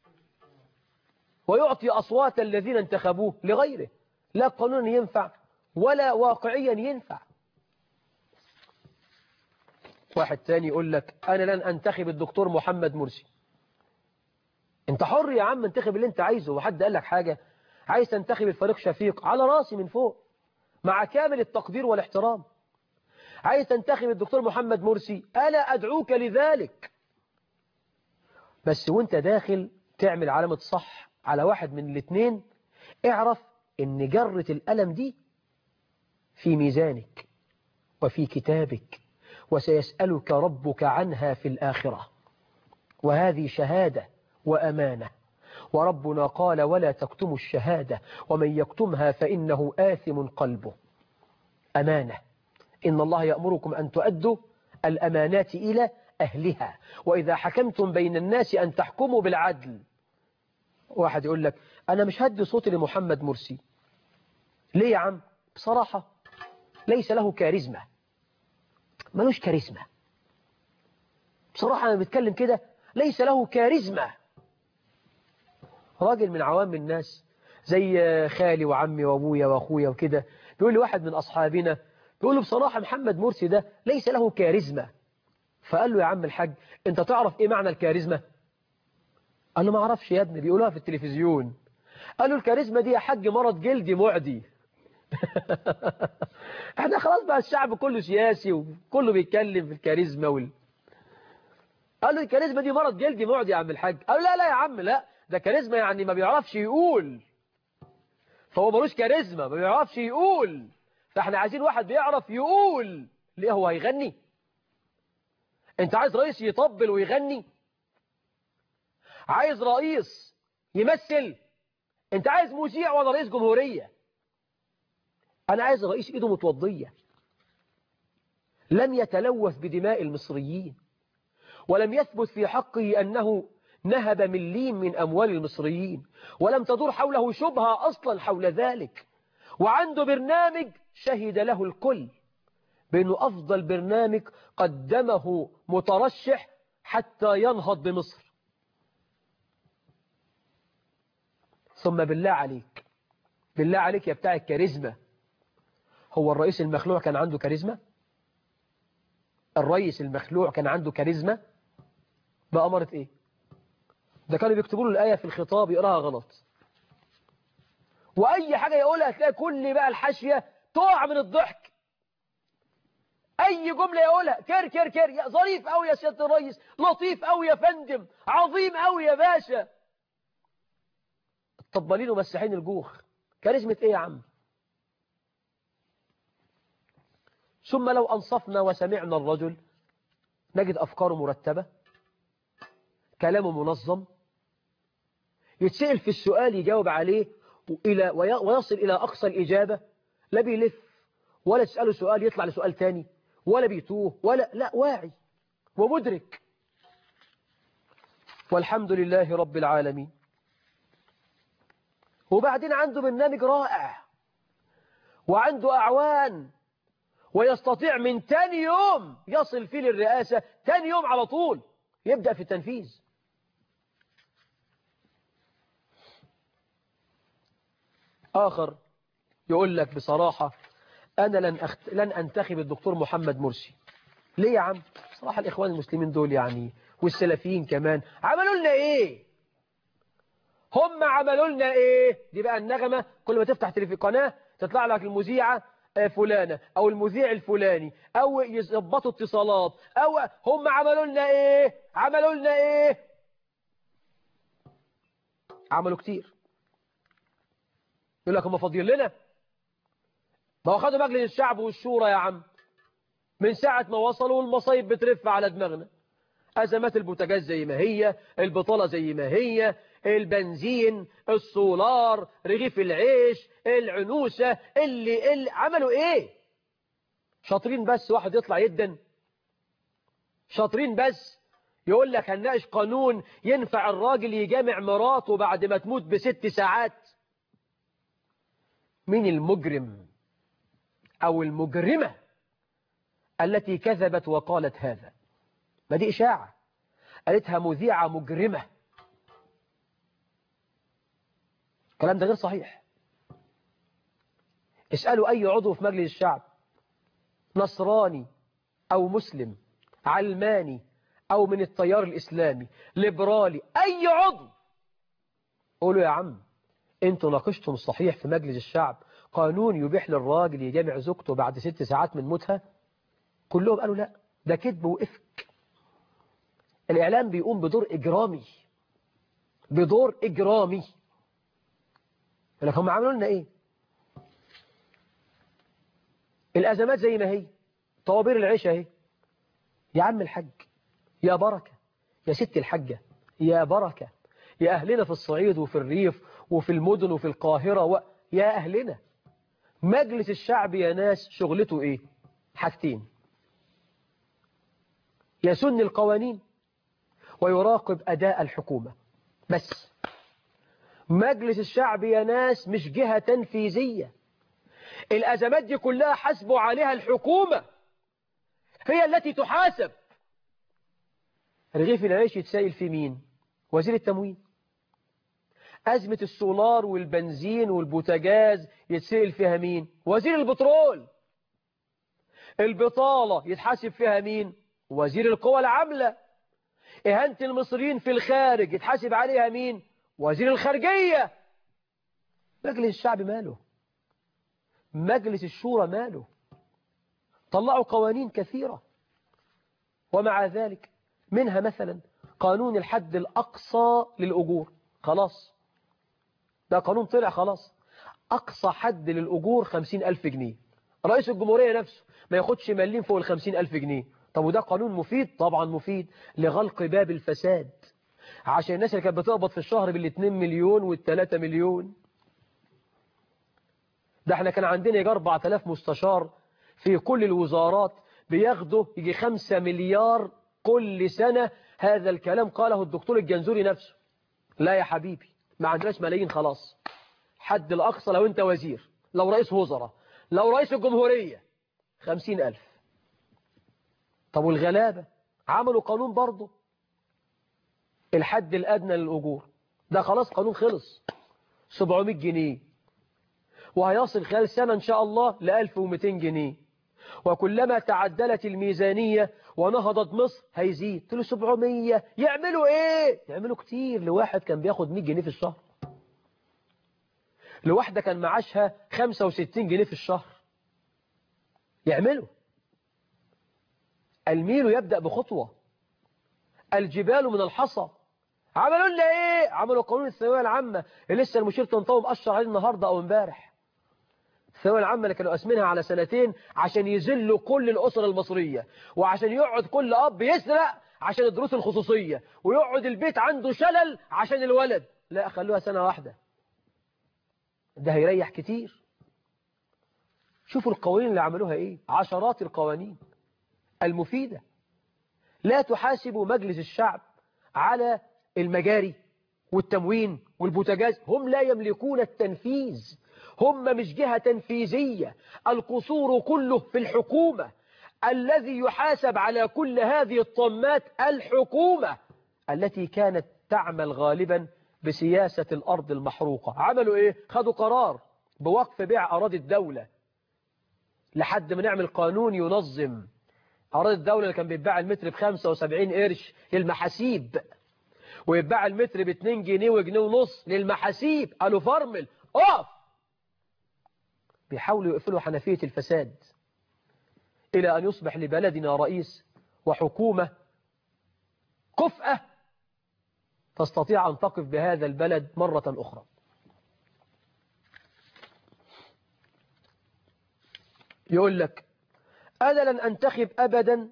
S2: ويعطي أصوات الذين انتخبوه لغيره، لا قانونا ينفع ولا واقعيا ينفع. واحد تاني يقول لك: أنا لن أنتخب الدكتور محمد مرسي. أنت حر يا عم، انتخب اللي أنت عايزه، وحد قال لك حاجة؟ عايز تنتخب الفريق شفيق، على راسي من فوق مع كامل التقدير والاحترام. عايز تنتخب الدكتور محمد مرسي، أنا أدعوك لذلك. بس وانت داخل تعمل علامة صح على واحد من الاثنين، اعرف ان جرة الألم دي في ميزانك وفي كتابك، وسيسألك ربك عنها في الآخرة، وهذه شهادة وأمانة، وربنا قال: ولا تكتموا الشهادة ومن يكتمها فإنه آثم قلبه. أمانة. إن الله يأمركم أن تؤدوا الأمانات إلى أهلها، وإذا حكمتم بين الناس أن تحكموا بالعدل. واحد يقول لك: أنا مش هدي صوتي لمحمد مرسي. ليه يا عم؟ بصراحة ليس له كاريزما، ملوش كاريزما. بصراحة أنا بتكلم كده، ليس له كاريزما. راجل من عوام الناس زي خالي وعمي وأبويا وأخويا وكده، بيقول لي واحد من أصحابنا، بيقول له: بصراحة محمد مرسي ده ليس له كاريزما. فقال له: يا عم الحاج، أنت تعرف إيه معنى الكاريزما؟ قال له: ما أعرفش يا ابني، بيقولوها في التلفزيون. قال له: الكاريزما دي يا حاج مرض جلدي معدي. احنا خلاص بقى الشعب كله سياسي وكله بيتكلم في الكاريزما قال له: الكاريزما دي مرض جلدي معدي يا عم الحاج. قال له: لا لا يا عم، لا، ده كاريزما يعني ما بيعرفش يقول، فهو ملوش كاريزما، ما بيعرفش يقول، فاحنا عايزين واحد بيعرف يقول. ليه هو هيغني؟ انت عايز رئيس يطبل ويغني؟ عايز رئيس يمثل؟ انت عايز مذيع ولا رئيس جمهورية؟ انا عايز رئيس ايده متوضية، لم يتلوث بدماء المصريين، ولم يثبت في حقه أنه نهب مليم من أموال المصريين، ولم تدور حوله شبهة أصلا حول ذلك، وعنده برنامج شهد له الكل بأنه أفضل برنامج قدمه مترشح حتى ينهض بمصر. ثم بالله عليك، بالله عليك يا بتاع الكاريزما، هو الرئيس المخلوع كان عنده كاريزما؟ الرئيس المخلوع كان عنده كاريزما؟ بأمارة إيه؟ ده كانوا بيكتبوا له الآية في الخطاب يقراها غلط، وأي حاجة يقولها تلاقي كل بقى الحاشية تقع من الضحك. أي جملة يقولها كر كر كر، يا ظريف أوي يا سيادة الرئيس، لطيف أوي يا فندم، عظيم أوي يا باشا. طبالين ومسحين الجوخ. كاريزمة ايه يا عم؟ ثم لو أنصفنا وسمعنا الرجل نجد أفكاره مرتبة، كلامه منظم، يتسأل في السؤال يجاوب عليه ويصل إلى أقصى الإجابة، لا بيلف ولا تسأله سؤال يطلع لسؤال تاني ولا بيتوه لا واعي ومدرك. والحمد لله رب العالمين. وبعدين عنده برنامج رائع وعنده أعوان، ويستطيع من تاني يوم يصل فيه للرئاسة، تاني يوم على طول يبدأ في التنفيذ. آخر يقول لك بصراحة أنا لن أنتخب الدكتور محمد مرسي. ليه يا عم؟ صراحة الإخوان المسلمين دول يعني والسلفيين كمان عملوا لنا إيه؟ هم عملوا لنا إيه؟ دي بقى النغمة، كل ما تفتح قناة تطلع لك المذيعة فلانة أو المذيع الفلاني أو يظبطوا اتصالات أو هم عملوا لنا إيه؟ عملوا لنا إيه؟ عملوا كتير. يقول لك هم فاضيين لنا؟ ما هو خدوا مجلس الشعب والشورى يا عم، من ساعة ما وصلوا المصايب بترف على دماغنا. أزمات البوتاجاز زي ما هي، البطالة زي ما هي، البنزين، السولار، رغيف العيش، العنوسة، اللي عملوا ايه؟ شاطرين بس واحد يطلع يدن، شاطرين بس يقول لك هنناقش قانون ينفع الراجل يجامع مراته بعد ما تموت ب6 ساعات. مين المجرم أو المجرمة التي كذبت وقالت هذا؟ ما دي إشاعة قالتها مذيعة مجرمة. الكلام ده غير صحيح. اسألوا أي عضو في مجلس الشعب، نصراني أو مسلم، علماني أو من التيار الإسلامي، ليبرالي، أي عضو، قولوا يا عم انتوا ناقشتم صحيح في مجلس الشعب قانون يبيح للراجل يجامع زوجته بعد 6 ساعات من موتها؟ كلهم قالوا لا، ده كذب وإفك. الإعلام بيقوم بدور إجرامي، بدور إجرامي. لكن هم عملوا لنا إيه؟ الأزمات زي ما هي، طوابير العيش اهي. يا عم الحج، يا بركة، يا ست الحجة، يا بركة، يا أهلنا في الصعيد وفي الريف وفي المدن وفي القاهرة يا أهلنا. مجلس الشعب يا ناس شغلته إيه؟ حاجتين: يسن القوانين ويراقب أداء الحكومة بس. مجلس الشعب يا ناس مش جهة تنفيذية. الأزمات دي كلها حسبوا عليها الحكومة، هي التي تحاسب. رغيف العيش يتسائل في مين؟ وزير التموين. أزمة السولار والبنزين والبوتاجاز يتسائل فيها مين؟ وزير البترول. البطالة يتحاسب فيها مين؟ وزير القوى العاملة. إهانة المصريين في الخارج يتحاسب عليها مين؟ وزير الخارجية. مجلس الشعب ماله؟ مجلس الشورى ماله؟ طلعوا قوانين كثيرة، ومع ذلك منها مثلا قانون الحد الأقصى للأجور. خلاص ده قانون طلع خلاص، أقصى حد للأجور 50,000 جنيه. رئيس الجمهورية نفسه ما ياخدش مليم فوق 50,000 جنيه. طب وده قانون مفيد؟ طبعا مفيد لغلق باب الفساد، عشان الناس اللي كانت بتقبض في الشهر بال2 مليون وال3 مليون. ده احنا كان عندنا يجي 4000 مستشار في كل الوزارات بياخدوا يجي 5 مليار كل سنة. هذا الكلام قاله الدكتور الجنزوري نفسه. لا يا حبيبي، ما عندناش ملايين خلاص. حد الأقصى لو أنت وزير، لو رئيس وزراء، لو رئيس الجمهورية 50,000. طب والغلابة عملوا قانون برضه الحد الأدنى للأجور، ده خلاص قانون خلص 700 جنيه، وهيصل خلال سنة إن شاء الله ل 1200 جنيه. وكلما تعدلت الميزانية ونهضت مصر هيزيد. تقول 700 يعملوا إيه؟ يعملوا كتير. لواحد كان بياخد 100 جنيه في الشهر، لواحدة كان معاشها 65 جنيه في الشهر، يعملوا. الميل يبدأ بخطوة، الجبال من الحصى، عملوا لنا ايه؟ عملوا قانون الثانويه العامه اللي لسه المشير طنطاوي مأشر عليه النهارده او امبارح. الثانويه العامه اللي كانوا قاسمينها على سنتين عشان يذلوا كل الاسر المصريه، وعشان يقعد كل اب يسرق عشان الدروس الخصوصيه، ويقعد البيت عنده شلل عشان الولد. لا، خلوها سنه واحده، ده هيريح كتير. شوفوا القوانين اللي عملوها ايه، عشرات القوانين المفيده. لا تحاسبوا مجلس الشعب على المجاري والتموين والبوتاجاز، هم لا يملكون التنفيذ، هم مش جهة تنفيذية، القصور كله في الحكومة. الذي يحاسب على كل هذه الطمات الحكومة التي كانت تعمل غالبا بسياسة الأرض المحروقة. عملوا إيه؟ خدوا قرار بوقف بيع أراضي الدولة لحد ما نعمل قانون ينظم أراضي الدولة. اللي كان بيتباع المتر ب75 قرش للمحاسيب، ويتباع المتر ب2 جنيه وجنيه ونص للمحاسيب. قالوا فرمل اقف. بيحاولوا يقفلوا حنفية الفساد إلى أن يصبح لبلدنا رئيس وحكومة كفءة تستطيع أن تقف بهذا البلد مرة أخرى. يقول لك أنا لن أنتخب أبدا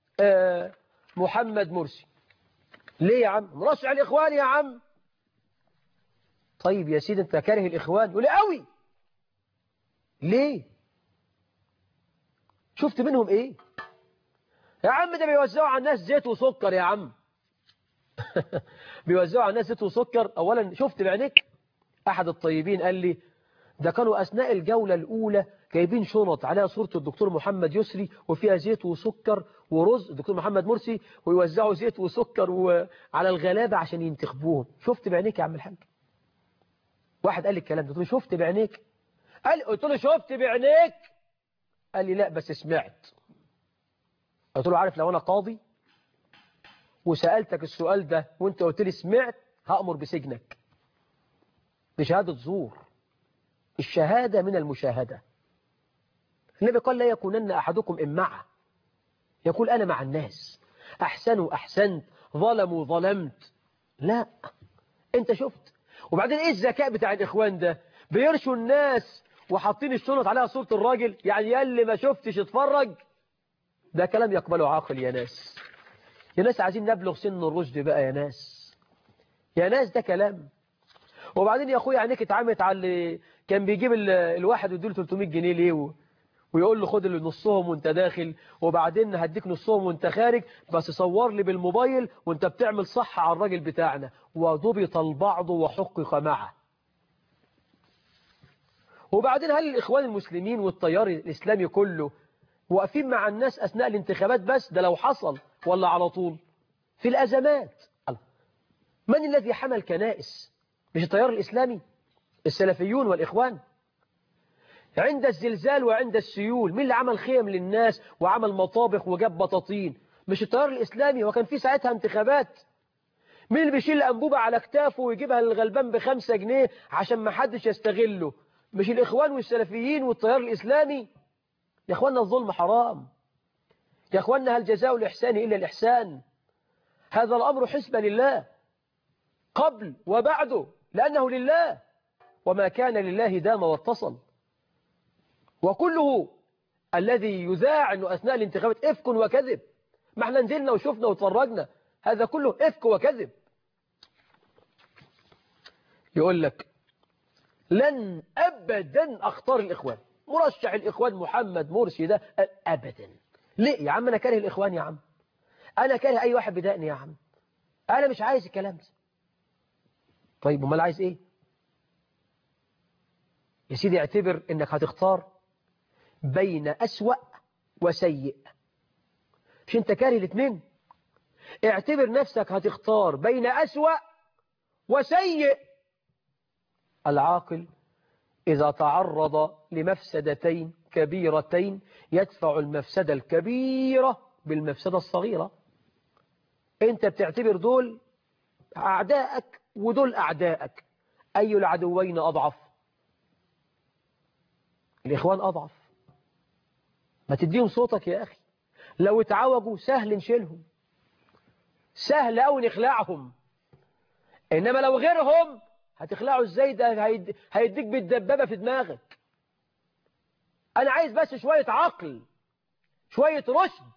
S2: محمد مرسي. ليه يا عم؟ مرشح الإخوان يا عم. طيب يا سيدي أنت كاره الإخوان؟ يقول لي قوي. ليه؟ شفت منهم إيه؟ يا عم ده بيوزعوا على الناس زيت وسكر يا عم. بيوزعوا على الناس زيت وسكر. أولا شفت بعينيك؟ أحد الطيبين قال لي ده كانوا أثناء الجولة الأولى جايبين شنط عليها صورة الدكتور محمد يسري وفيها زيت وسكر ورز الدكتور محمد مرسي، ويوزعوا زيت وسكر على الغلابة عشان ينتخبوهم. شفت بعينيك يا عم الحاج؟ واحد قال لي الكلام ده، قلت له شفت بعينيك؟ قلت له شفت بعينيك؟ قال لي لا بس سمعت. قلت له عارف لو أنا قاضي وسألتك السؤال ده وانت قلت لي سمعت، هأمر بسجنك بشهادة زور. الشهادة من المشاهدة. النبي قال لا يكونن أحدكم إمعة، يقول أنا مع الناس، أحسنوا أحسنت، ظلموا ظلمت. لا، أنت شفت. وبعدين إيه الذكاء بتاع الإخوان ده؟ بيرشوا الناس وحاطين الشنط عليها صورة الراجل، يعني يلي ما شفتش اتفرج. ده كلام يقبله عاقل يا ناس. يا ناس عايزين نبلغ سن الرشد بقى يا ناس. يا ناس ده كلام. وبعدين يا أخويا عينيك اتعمت على اللي كان بيجيب الواحد ويديله 300 جنيه ليه ويقول له خد اللي نصهم وانت داخل، وبعدين هديك نصهم وانت خارج، بس صور لي بالموبايل وانت بتعمل صح على الراجل بتاعنا. وضبط البعض وحقق معه. وبعدين هل الإخوان المسلمين والتيار الإسلامي كله واقفين مع الناس أثناء الانتخابات بس؟ ده لو حصل ولا على طول في الأزمات. من الذي حمل كنائس؟ مش التيار الإسلامي، السلفيون والإخوان. عند الزلزال وعند السيول مين اللي عمل خيم للناس وعمل مطابخ وجاب بطاطين؟ مش التيار الإسلامي، وكان في ساعتها انتخابات. مين اللي بيشيل أنبوبة على كتافه ويجيبها للغلبان ب5 جنيه عشان ما حدش يستغله؟ مش الإخوان والسلفيين والتيار الإسلامي. يا أخوانا الظلم حرام. يا أخوانا هل جزاء الإحسان إلا الإحسان؟ هذا الأمر حسب لله قبل وبعده، لأنه لله، وما كان لله دام واتصل. وكله الذي يذاع أنه أثناء الانتخابات إفك وكذب. ما احنا نزلنا وشفنا وتفرجنا، هذا كله إفك وكذب. يقول لك لن أبدا أختار الإخوان، مرشح الإخوان محمد مرسي ده أبدا. ليه يا عم؟ أنا كاره الإخوان يا عم، أنا كاره أي واحد بدقني يا عم، أنا مش عايز الكلام ده. طيب امال عايز إيه يا سيدي؟ اعتبر إنك هتختار بين أسوأ وسيء. مش أنت كاره الاثنين؟ اعتبر نفسك هتختار بين أسوأ وسيء. العاقل إذا تعرض لمفسدتين كبيرتين يدفع المفسدة الكبيرة بالمفسدة الصغيرة. أنت بتعتبر دول أعدائك ودول أعدائك، أي العدوين أضعف؟ الإخوان أضعف. ما تديهم صوتك يا أخي. لو اتعوجوا سهل نشيلهم، سهل أو نخلعهم. إنما لو غيرهم هتخلعوا ازاي؟ ده هيديك بالدبابة في دماغك. أنا عايز بس شوية عقل، شوية رشد.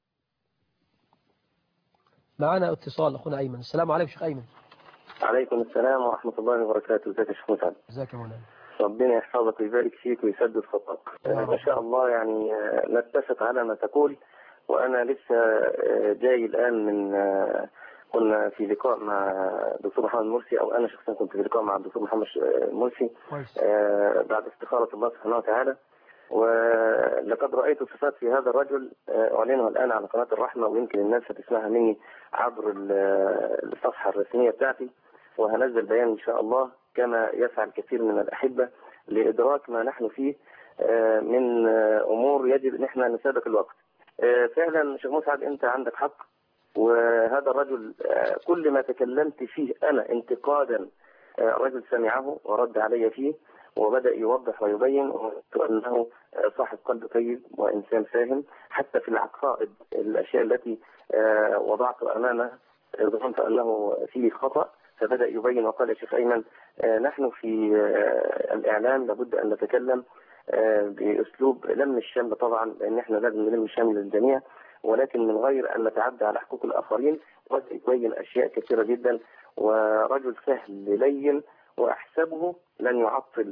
S2: معنا اتصال أخونا أيمن. السلام عليكم شيخ أيمن.
S3: عليكم السلام ورحمة الله وبركاته. ازيك يا شيخ مسعد؟
S2: ازيك يا مولانا؟
S3: ربنا يحفظك ويبارك فيك ويسدد خطاك. ما شاء الله، يعني نتفق على ما تقول. وأنا لسه جاي الآن من كنا في لقاء مع الدكتور محمد مرسي، أو أنا شخصيا كنت في لقاء مع الدكتور محمد مرسي بعد استخارة الله سبحانه وتعالى. ولقد رأيت صفات في هذا الرجل أعلنها الآن على قناة الرحمة، ويمكن الناس هتسمعها مني عبر الصفحة الرسمية بتاعتي، وهنزل بيان إن شاء الله كما يفعل كثير من الأحبة لإدراك ما نحن فيه من أمور يجب أن احنا نسابق الوقت. فعلا شيخ مسعد أنت عندك حق، وهذا الرجل كل ما تكلمت فيه أنا انتقادا رجل سمعه ورد علي فيه، وبدأ يوضح ويبين أنه صاحب قلب طيب وإنسان فاهم. حتى في العقائد الأشياء التي وضعت أمامه ظننت أنه فيه خطأ، فبدأ يبين وقال: يا شيخ أيمن، نحن في الإعلام لابد أن نتكلم بأسلوب لم الشمل طبعا، لأن احنا لازم نلم الشمل للجميع، ولكن من غير أن نتعدى على حقوق الآخرين. وبدأ يبين أشياء كثيرة جدا، ورجل سهل لين، وأحسبه لن يعطل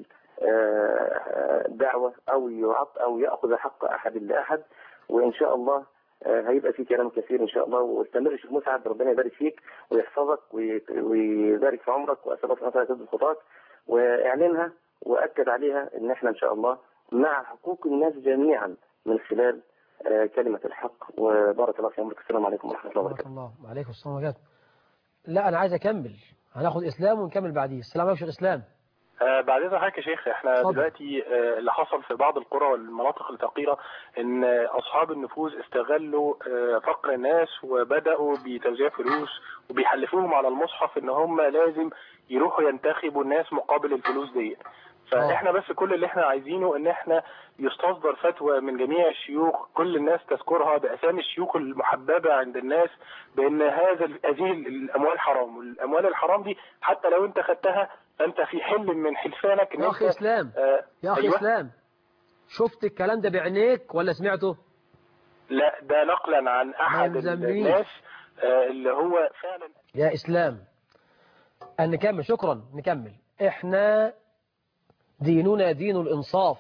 S3: دعوة أو يأخذ حق أحد لأحد. وإن شاء الله هيبقى في كلام كثير إن شاء الله. واستمر يا شيخ مسعد، ربنا يبارك فيك ويحفظك ويبارك في عمرك، وأسأل الله سبحانه وتعالى يسدد خطاك واعلنها وأكد عليها إن إحنا إن شاء الله مع حقوق الناس جميعا من خلال كلمة الحق. وبارك الله في عمرك. السلام عليكم ورحمة الله وبركاته.
S2: الله وعليكم السلام ورحمة الله. لا أنا عايز أكمل، هناخد إسلام ونكمل بعديه. السلام عليكم شيخ إسلام.
S4: بعد اذن حضرتك يا شيخ، احنا
S2: صدق.
S4: دلوقتي اللي حصل في بعض القرى والمناطق الفقيره ان اصحاب النفوذ استغلوا فقر الناس، وبداوا بتوزيع فلوس وبيحلفوهم على المصحف ان هم لازم يروحوا ينتخبوا الناس مقابل الفلوس دي. فاحنا بس كل اللي احنا عايزينه ان احنا يستصدر فتوى من جميع الشيوخ، كل الناس تذكرها باسامي الشيوخ المحببه عند الناس، بان هذه الاموال حرام، والاموال الحرام دي حتى لو انت خدتها فانت في حل من حلفانك.
S2: يا أخي إسلام، يا أخي
S4: أيوة.
S2: إسلام، شفت الكلام ده بعينيك ولا سمعته؟
S4: لا، ده نقلا عن احد الناس اللي هو فعلا.
S2: يا إسلام نكمل. شكرا. نكمل. احنا ديننا دين الإنصاف.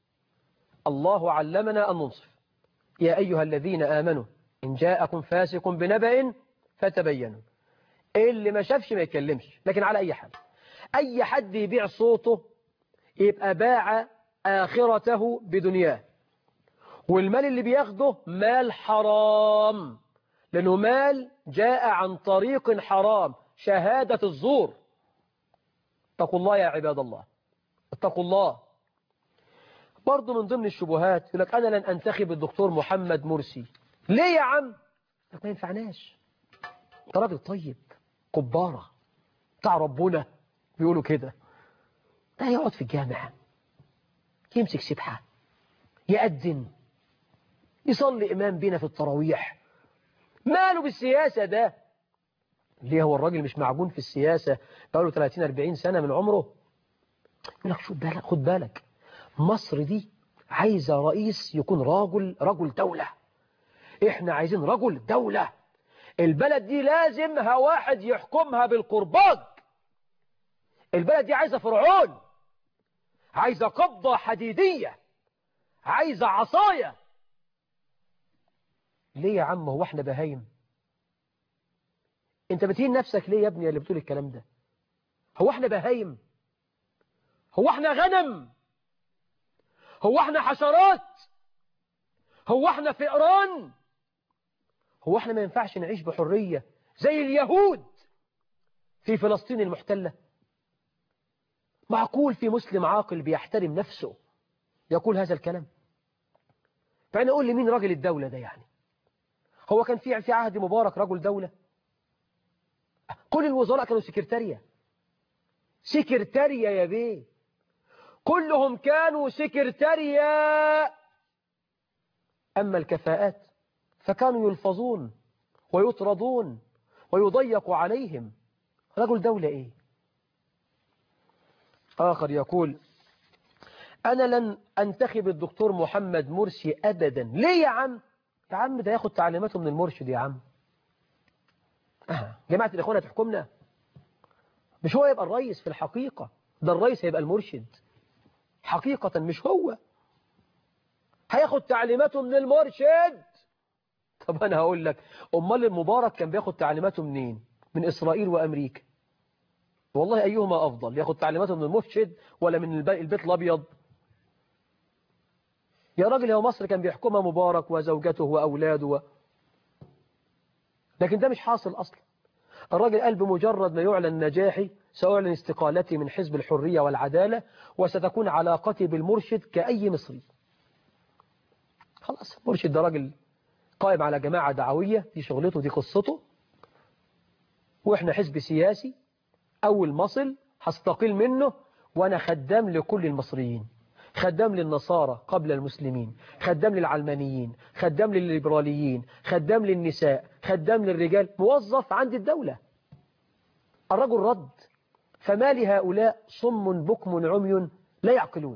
S2: الله علمنا أن ننصف. يا أيها الذين آمنوا إن جاءكم فاسق بنبأ فتبينوا. اللي ما شافش ما يتكلمش. لكن على أي حال، أي حد يبيع صوته يبقى باع آخرته بدنياه، والمال اللي بياخده مال حرام، لأنه مال جاء عن طريق حرام، شهادة الزور. اتقوا الله يا عباد الله، اتقوا الله. برضو من ضمن الشبهات يقول لك أنا لن أنتخب الدكتور محمد مرسي. ليه يا عم؟ ما ينفعناش، ده راجل طيب، كبارة بتاع ربنا بيقولوا كده. ده يقعد في الجامع يمسك سبحة، يأذن، يصلي إمام بينا في التراويح. ماله بالسياسة ده؟ ليه هو الراجل مش معجون في السياسة بقاله 30-40 سنة من عمره؟ يقول لك شو بالك، خد بالك، مصر دي عايزة رئيس يكون رجل دولة. احنا عايزين رجل دولة. البلد دي لازمها واحد يحكمها بالقرباج. البلد دي عايزة فرعون، عايزة قبضة حديدية، عايزة عصاية. ليه يا عم؟ هو احنا بهايم؟ انت بتهين نفسك ليه يا ابني اللي بتقول الكلام ده؟ هو احنا بهايم؟ هو احنا غنم؟ هو احنا حشرات؟ هو احنا فئران؟ هو احنا ما ينفعش نعيش بحرية زي اليهود في فلسطين المحتلة؟ معقول في مسلم عاقل بيحترم نفسه يقول هذا الكلام؟ فأنا أقول لي مين راجل الدولة ده يعني؟ هو كان في عهد مبارك رجل دولة؟ كل الوزراء كانوا سكرتارية يا بيه، كلهم كانوا سكرتارية. أما الكفاءات فكانوا يلفظون ويطردون ويضيق عليهم. رجل دولة إيه؟ آخر يقول أنا لن أنتخب الدكتور محمد مرسي أبدا. ليه يا عم؟ يا عم ده ياخد تعليماته من المرشد يا عم. جماعة الإخوان هتحكمنا؟ مش هو يبقى الرئيس في الحقيقة، ده الرئيس هيبقى المرشد حقيقة، مش هو. هياخد تعليماته من المرشد. طب أنا هقول لك، أمال المبارك كان بياخد تعليماته منين؟ من إسرائيل وأمريكا. والله أيهما أفضل، ياخد تعليماته من المرشد ولا من البيت الأبيض؟ يا راجل هو مصر كان بيحكمها مبارك وزوجته وأولاده لكن ده مش حاصل أصلا. الراجل قال بمجرد ما يعلن نجاحي سأعلن استقالتي من حزب الحرية والعدالة وستكون علاقتي بالمرشد كأي مصري. خلاص المرشد ده راجل قائم على جماعة دعوية، دي شغلته دي قصته، وإحنا حزب سياسي أول مصل هستقيل منه وأنا خدام لكل المصريين، خدام للنصارى قبل المسلمين، خدام للعلمانيين، خدام للليبراليين، خدام للنساء، خدام للرجال، موظف عند الدولة. الرجل رد. فما لهؤلاء صم بكم عمي لا يعقلون.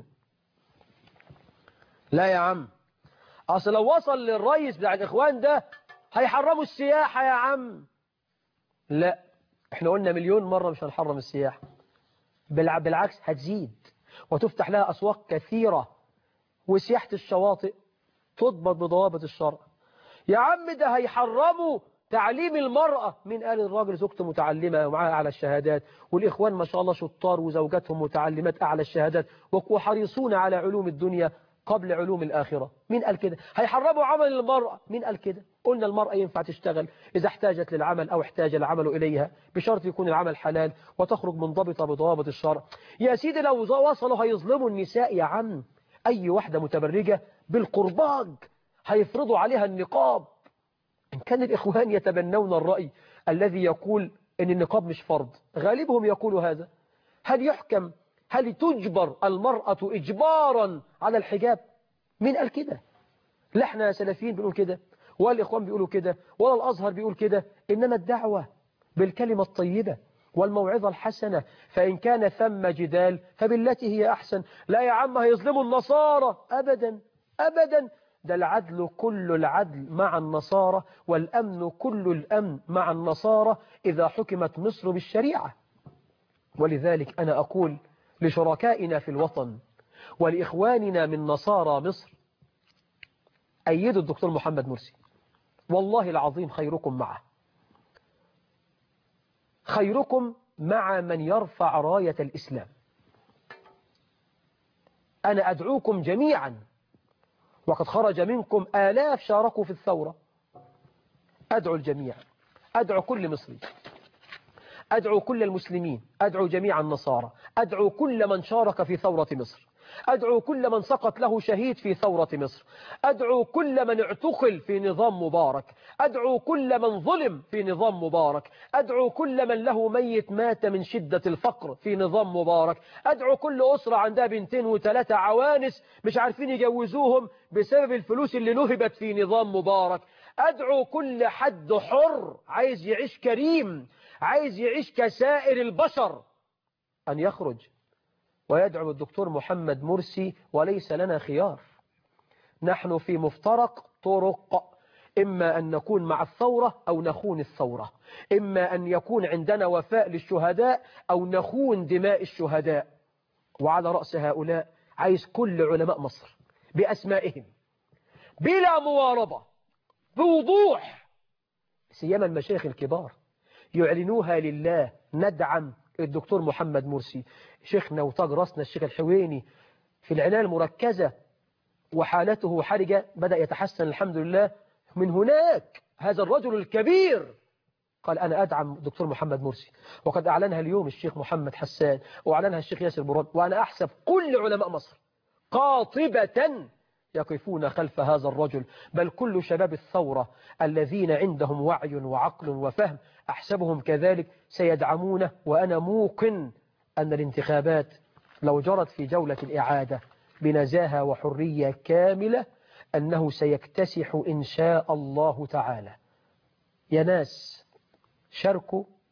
S2: لا يا عم، أصل لو وصل للرئيس بتاع الإخوان ده هيحرموا السياحة يا عم. لا، احنا قلنا مليون مرة مش هنحرم السياحة، بالعكس هتزيد وتفتح لها أسواق كثيرة، وسياحة الشواطئ تضبط بضوابط الشرع. يا عم ده هيحرموا تعليم المرأة. من قال الراجل زوجته متعلمة ومعها أعلى الشهادات، والإخوان ما شاء الله شطار وزوجاتهم متعلمات أعلى الشهادات وحريصون على علوم الدنيا قبل علوم الآخرة. مين قال كده؟ هيحرموا عمل المرأة. مين قال كده؟ قلنا المرأة ينفع تشتغل إذا احتاجت للعمل أو احتاج العمل إليها بشرط يكون العمل حلال وتخرج منضبطة بضوابط الشرع. يا سيدي لو وصلوا هيظلموا النساء يا عم. أي واحدة متبرجة بالقرباج هيفرضوا عليها النقاب. إن كان الإخوان يتبنون الرأي الذي يقول إن النقاب مش فرض، غالبهم يقول هذا، هل تجبر المرأة إجبارا على الحجاب؟ مين قال كده؟ لا احنا سلفيين بنقول كده، ولا الإخوان بيقولوا كده، ولا الأزهر بيقول كده. إنما الدعوة بالكلمة الطيبة والموعظة الحسنة، فإن كان ثم جدال فبالتي هي أحسن. لا يا عم هيظلموا النصارى أبدا أبدا، ده العدل كل العدل مع النصارى، والأمن كل الأمن مع النصارى إذا حكمت مصر بالشريعة. ولذلك أنا أقول لشركائنا في الوطن ولإخواننا من نصارى مصر، أيدوا الدكتور محمد مرسي، والله العظيم خيركم معه، خيركم مع من يرفع راية الإسلام. أنا أدعوكم جميعا، وقد خرج منكم آلاف شاركوا في الثورة. أدعو الجميع، أدعو كل مصري، أدعو كل المسلمين، أدعو جميع النصارى، أدعو كل من شارك في ثورة مصر، أدعو كل من سقط له شهيد في ثورة مصر، أدعو كل من اعتقل في نظام مبارك، أدعو كل من ظلم في نظام مبارك، أدعو كل من له ميت مات من شدة الفقر في نظام مبارك، أدعو كل أسرة عندها 2 و3 عوانس مش عارفين يجوزوهم بسبب الفلوس اللي نهبت في نظام مبارك، أدعو كل حد حر عايز يعيش كريم، عايز يعيش كسائر البشر، أن يخرج ويدعو الدكتور محمد مرسي، وليس لنا خيار. نحن في مفترق طرق، إما أن نكون مع الثورة أو نخون الثورة، إما أن يكون عندنا وفاء للشهداء أو نخون دماء الشهداء. وعلى رأس هؤلاء عايز كل علماء مصر بأسمائهم بلا مواربة بوضوح، سيما المشايخ الكبار، يعلنوها لله. ندعم الدكتور محمد مرسي، شيخنا وتاج راسنا الشيخ الحويني في العناية المركزة وحالته حرجة، بدأ يتحسن الحمد لله. من هناك هذا الرجل الكبير قال أنا أدعم الدكتور محمد مرسي، وقد أعلنها اليوم الشيخ محمد حسان وأعلنها الشيخ ياسر برهان، وأنا أحسب كل علماء مصر قاطبة يقفون خلف هذا الرجل، بل كل شباب الثورة الذين عندهم وعي وعقل وفهم أحسبهم كذلك سيدعمونه. وأنا موقن أن الانتخابات لو جرت في جولة الإعادة بنزاهة وحرية كاملة أنه سيكتسح إن شاء الله تعالى. يا ناس شاركوا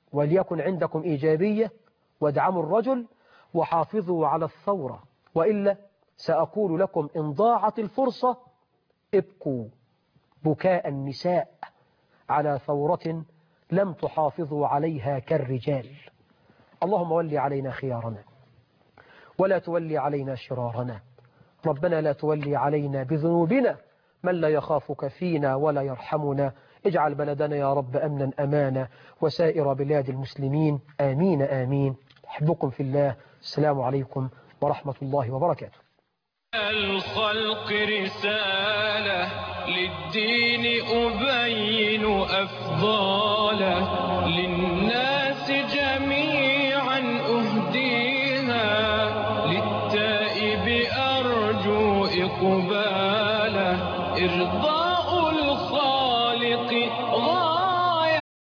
S2: وليكن عندكم إيجابية وادعموا الرجل وحافظوا على الثورة، وإلا سأقول لكم إن ضاعت الفرصة ابكوا بكاء النساء على ثورة لم تحافظوا عليها كالرجال. اللهم ولي علينا خيارنا ولا تولي علينا شرارنا. ربنا لا تولي علينا بذنوبنا من لا يخافك فينا ولا يرحمنا. اجعل بلدنا يا رب أمنا أمانا وسائر بلاد المسلمين. آمين آمين. أحبكم في الله. السلام عليكم ورحمة الله وبركاته.
S1: الخلق رسالة للدين أبين أفضاله للناس جميعا أهديها للتائب أرجو إقباله إرضاء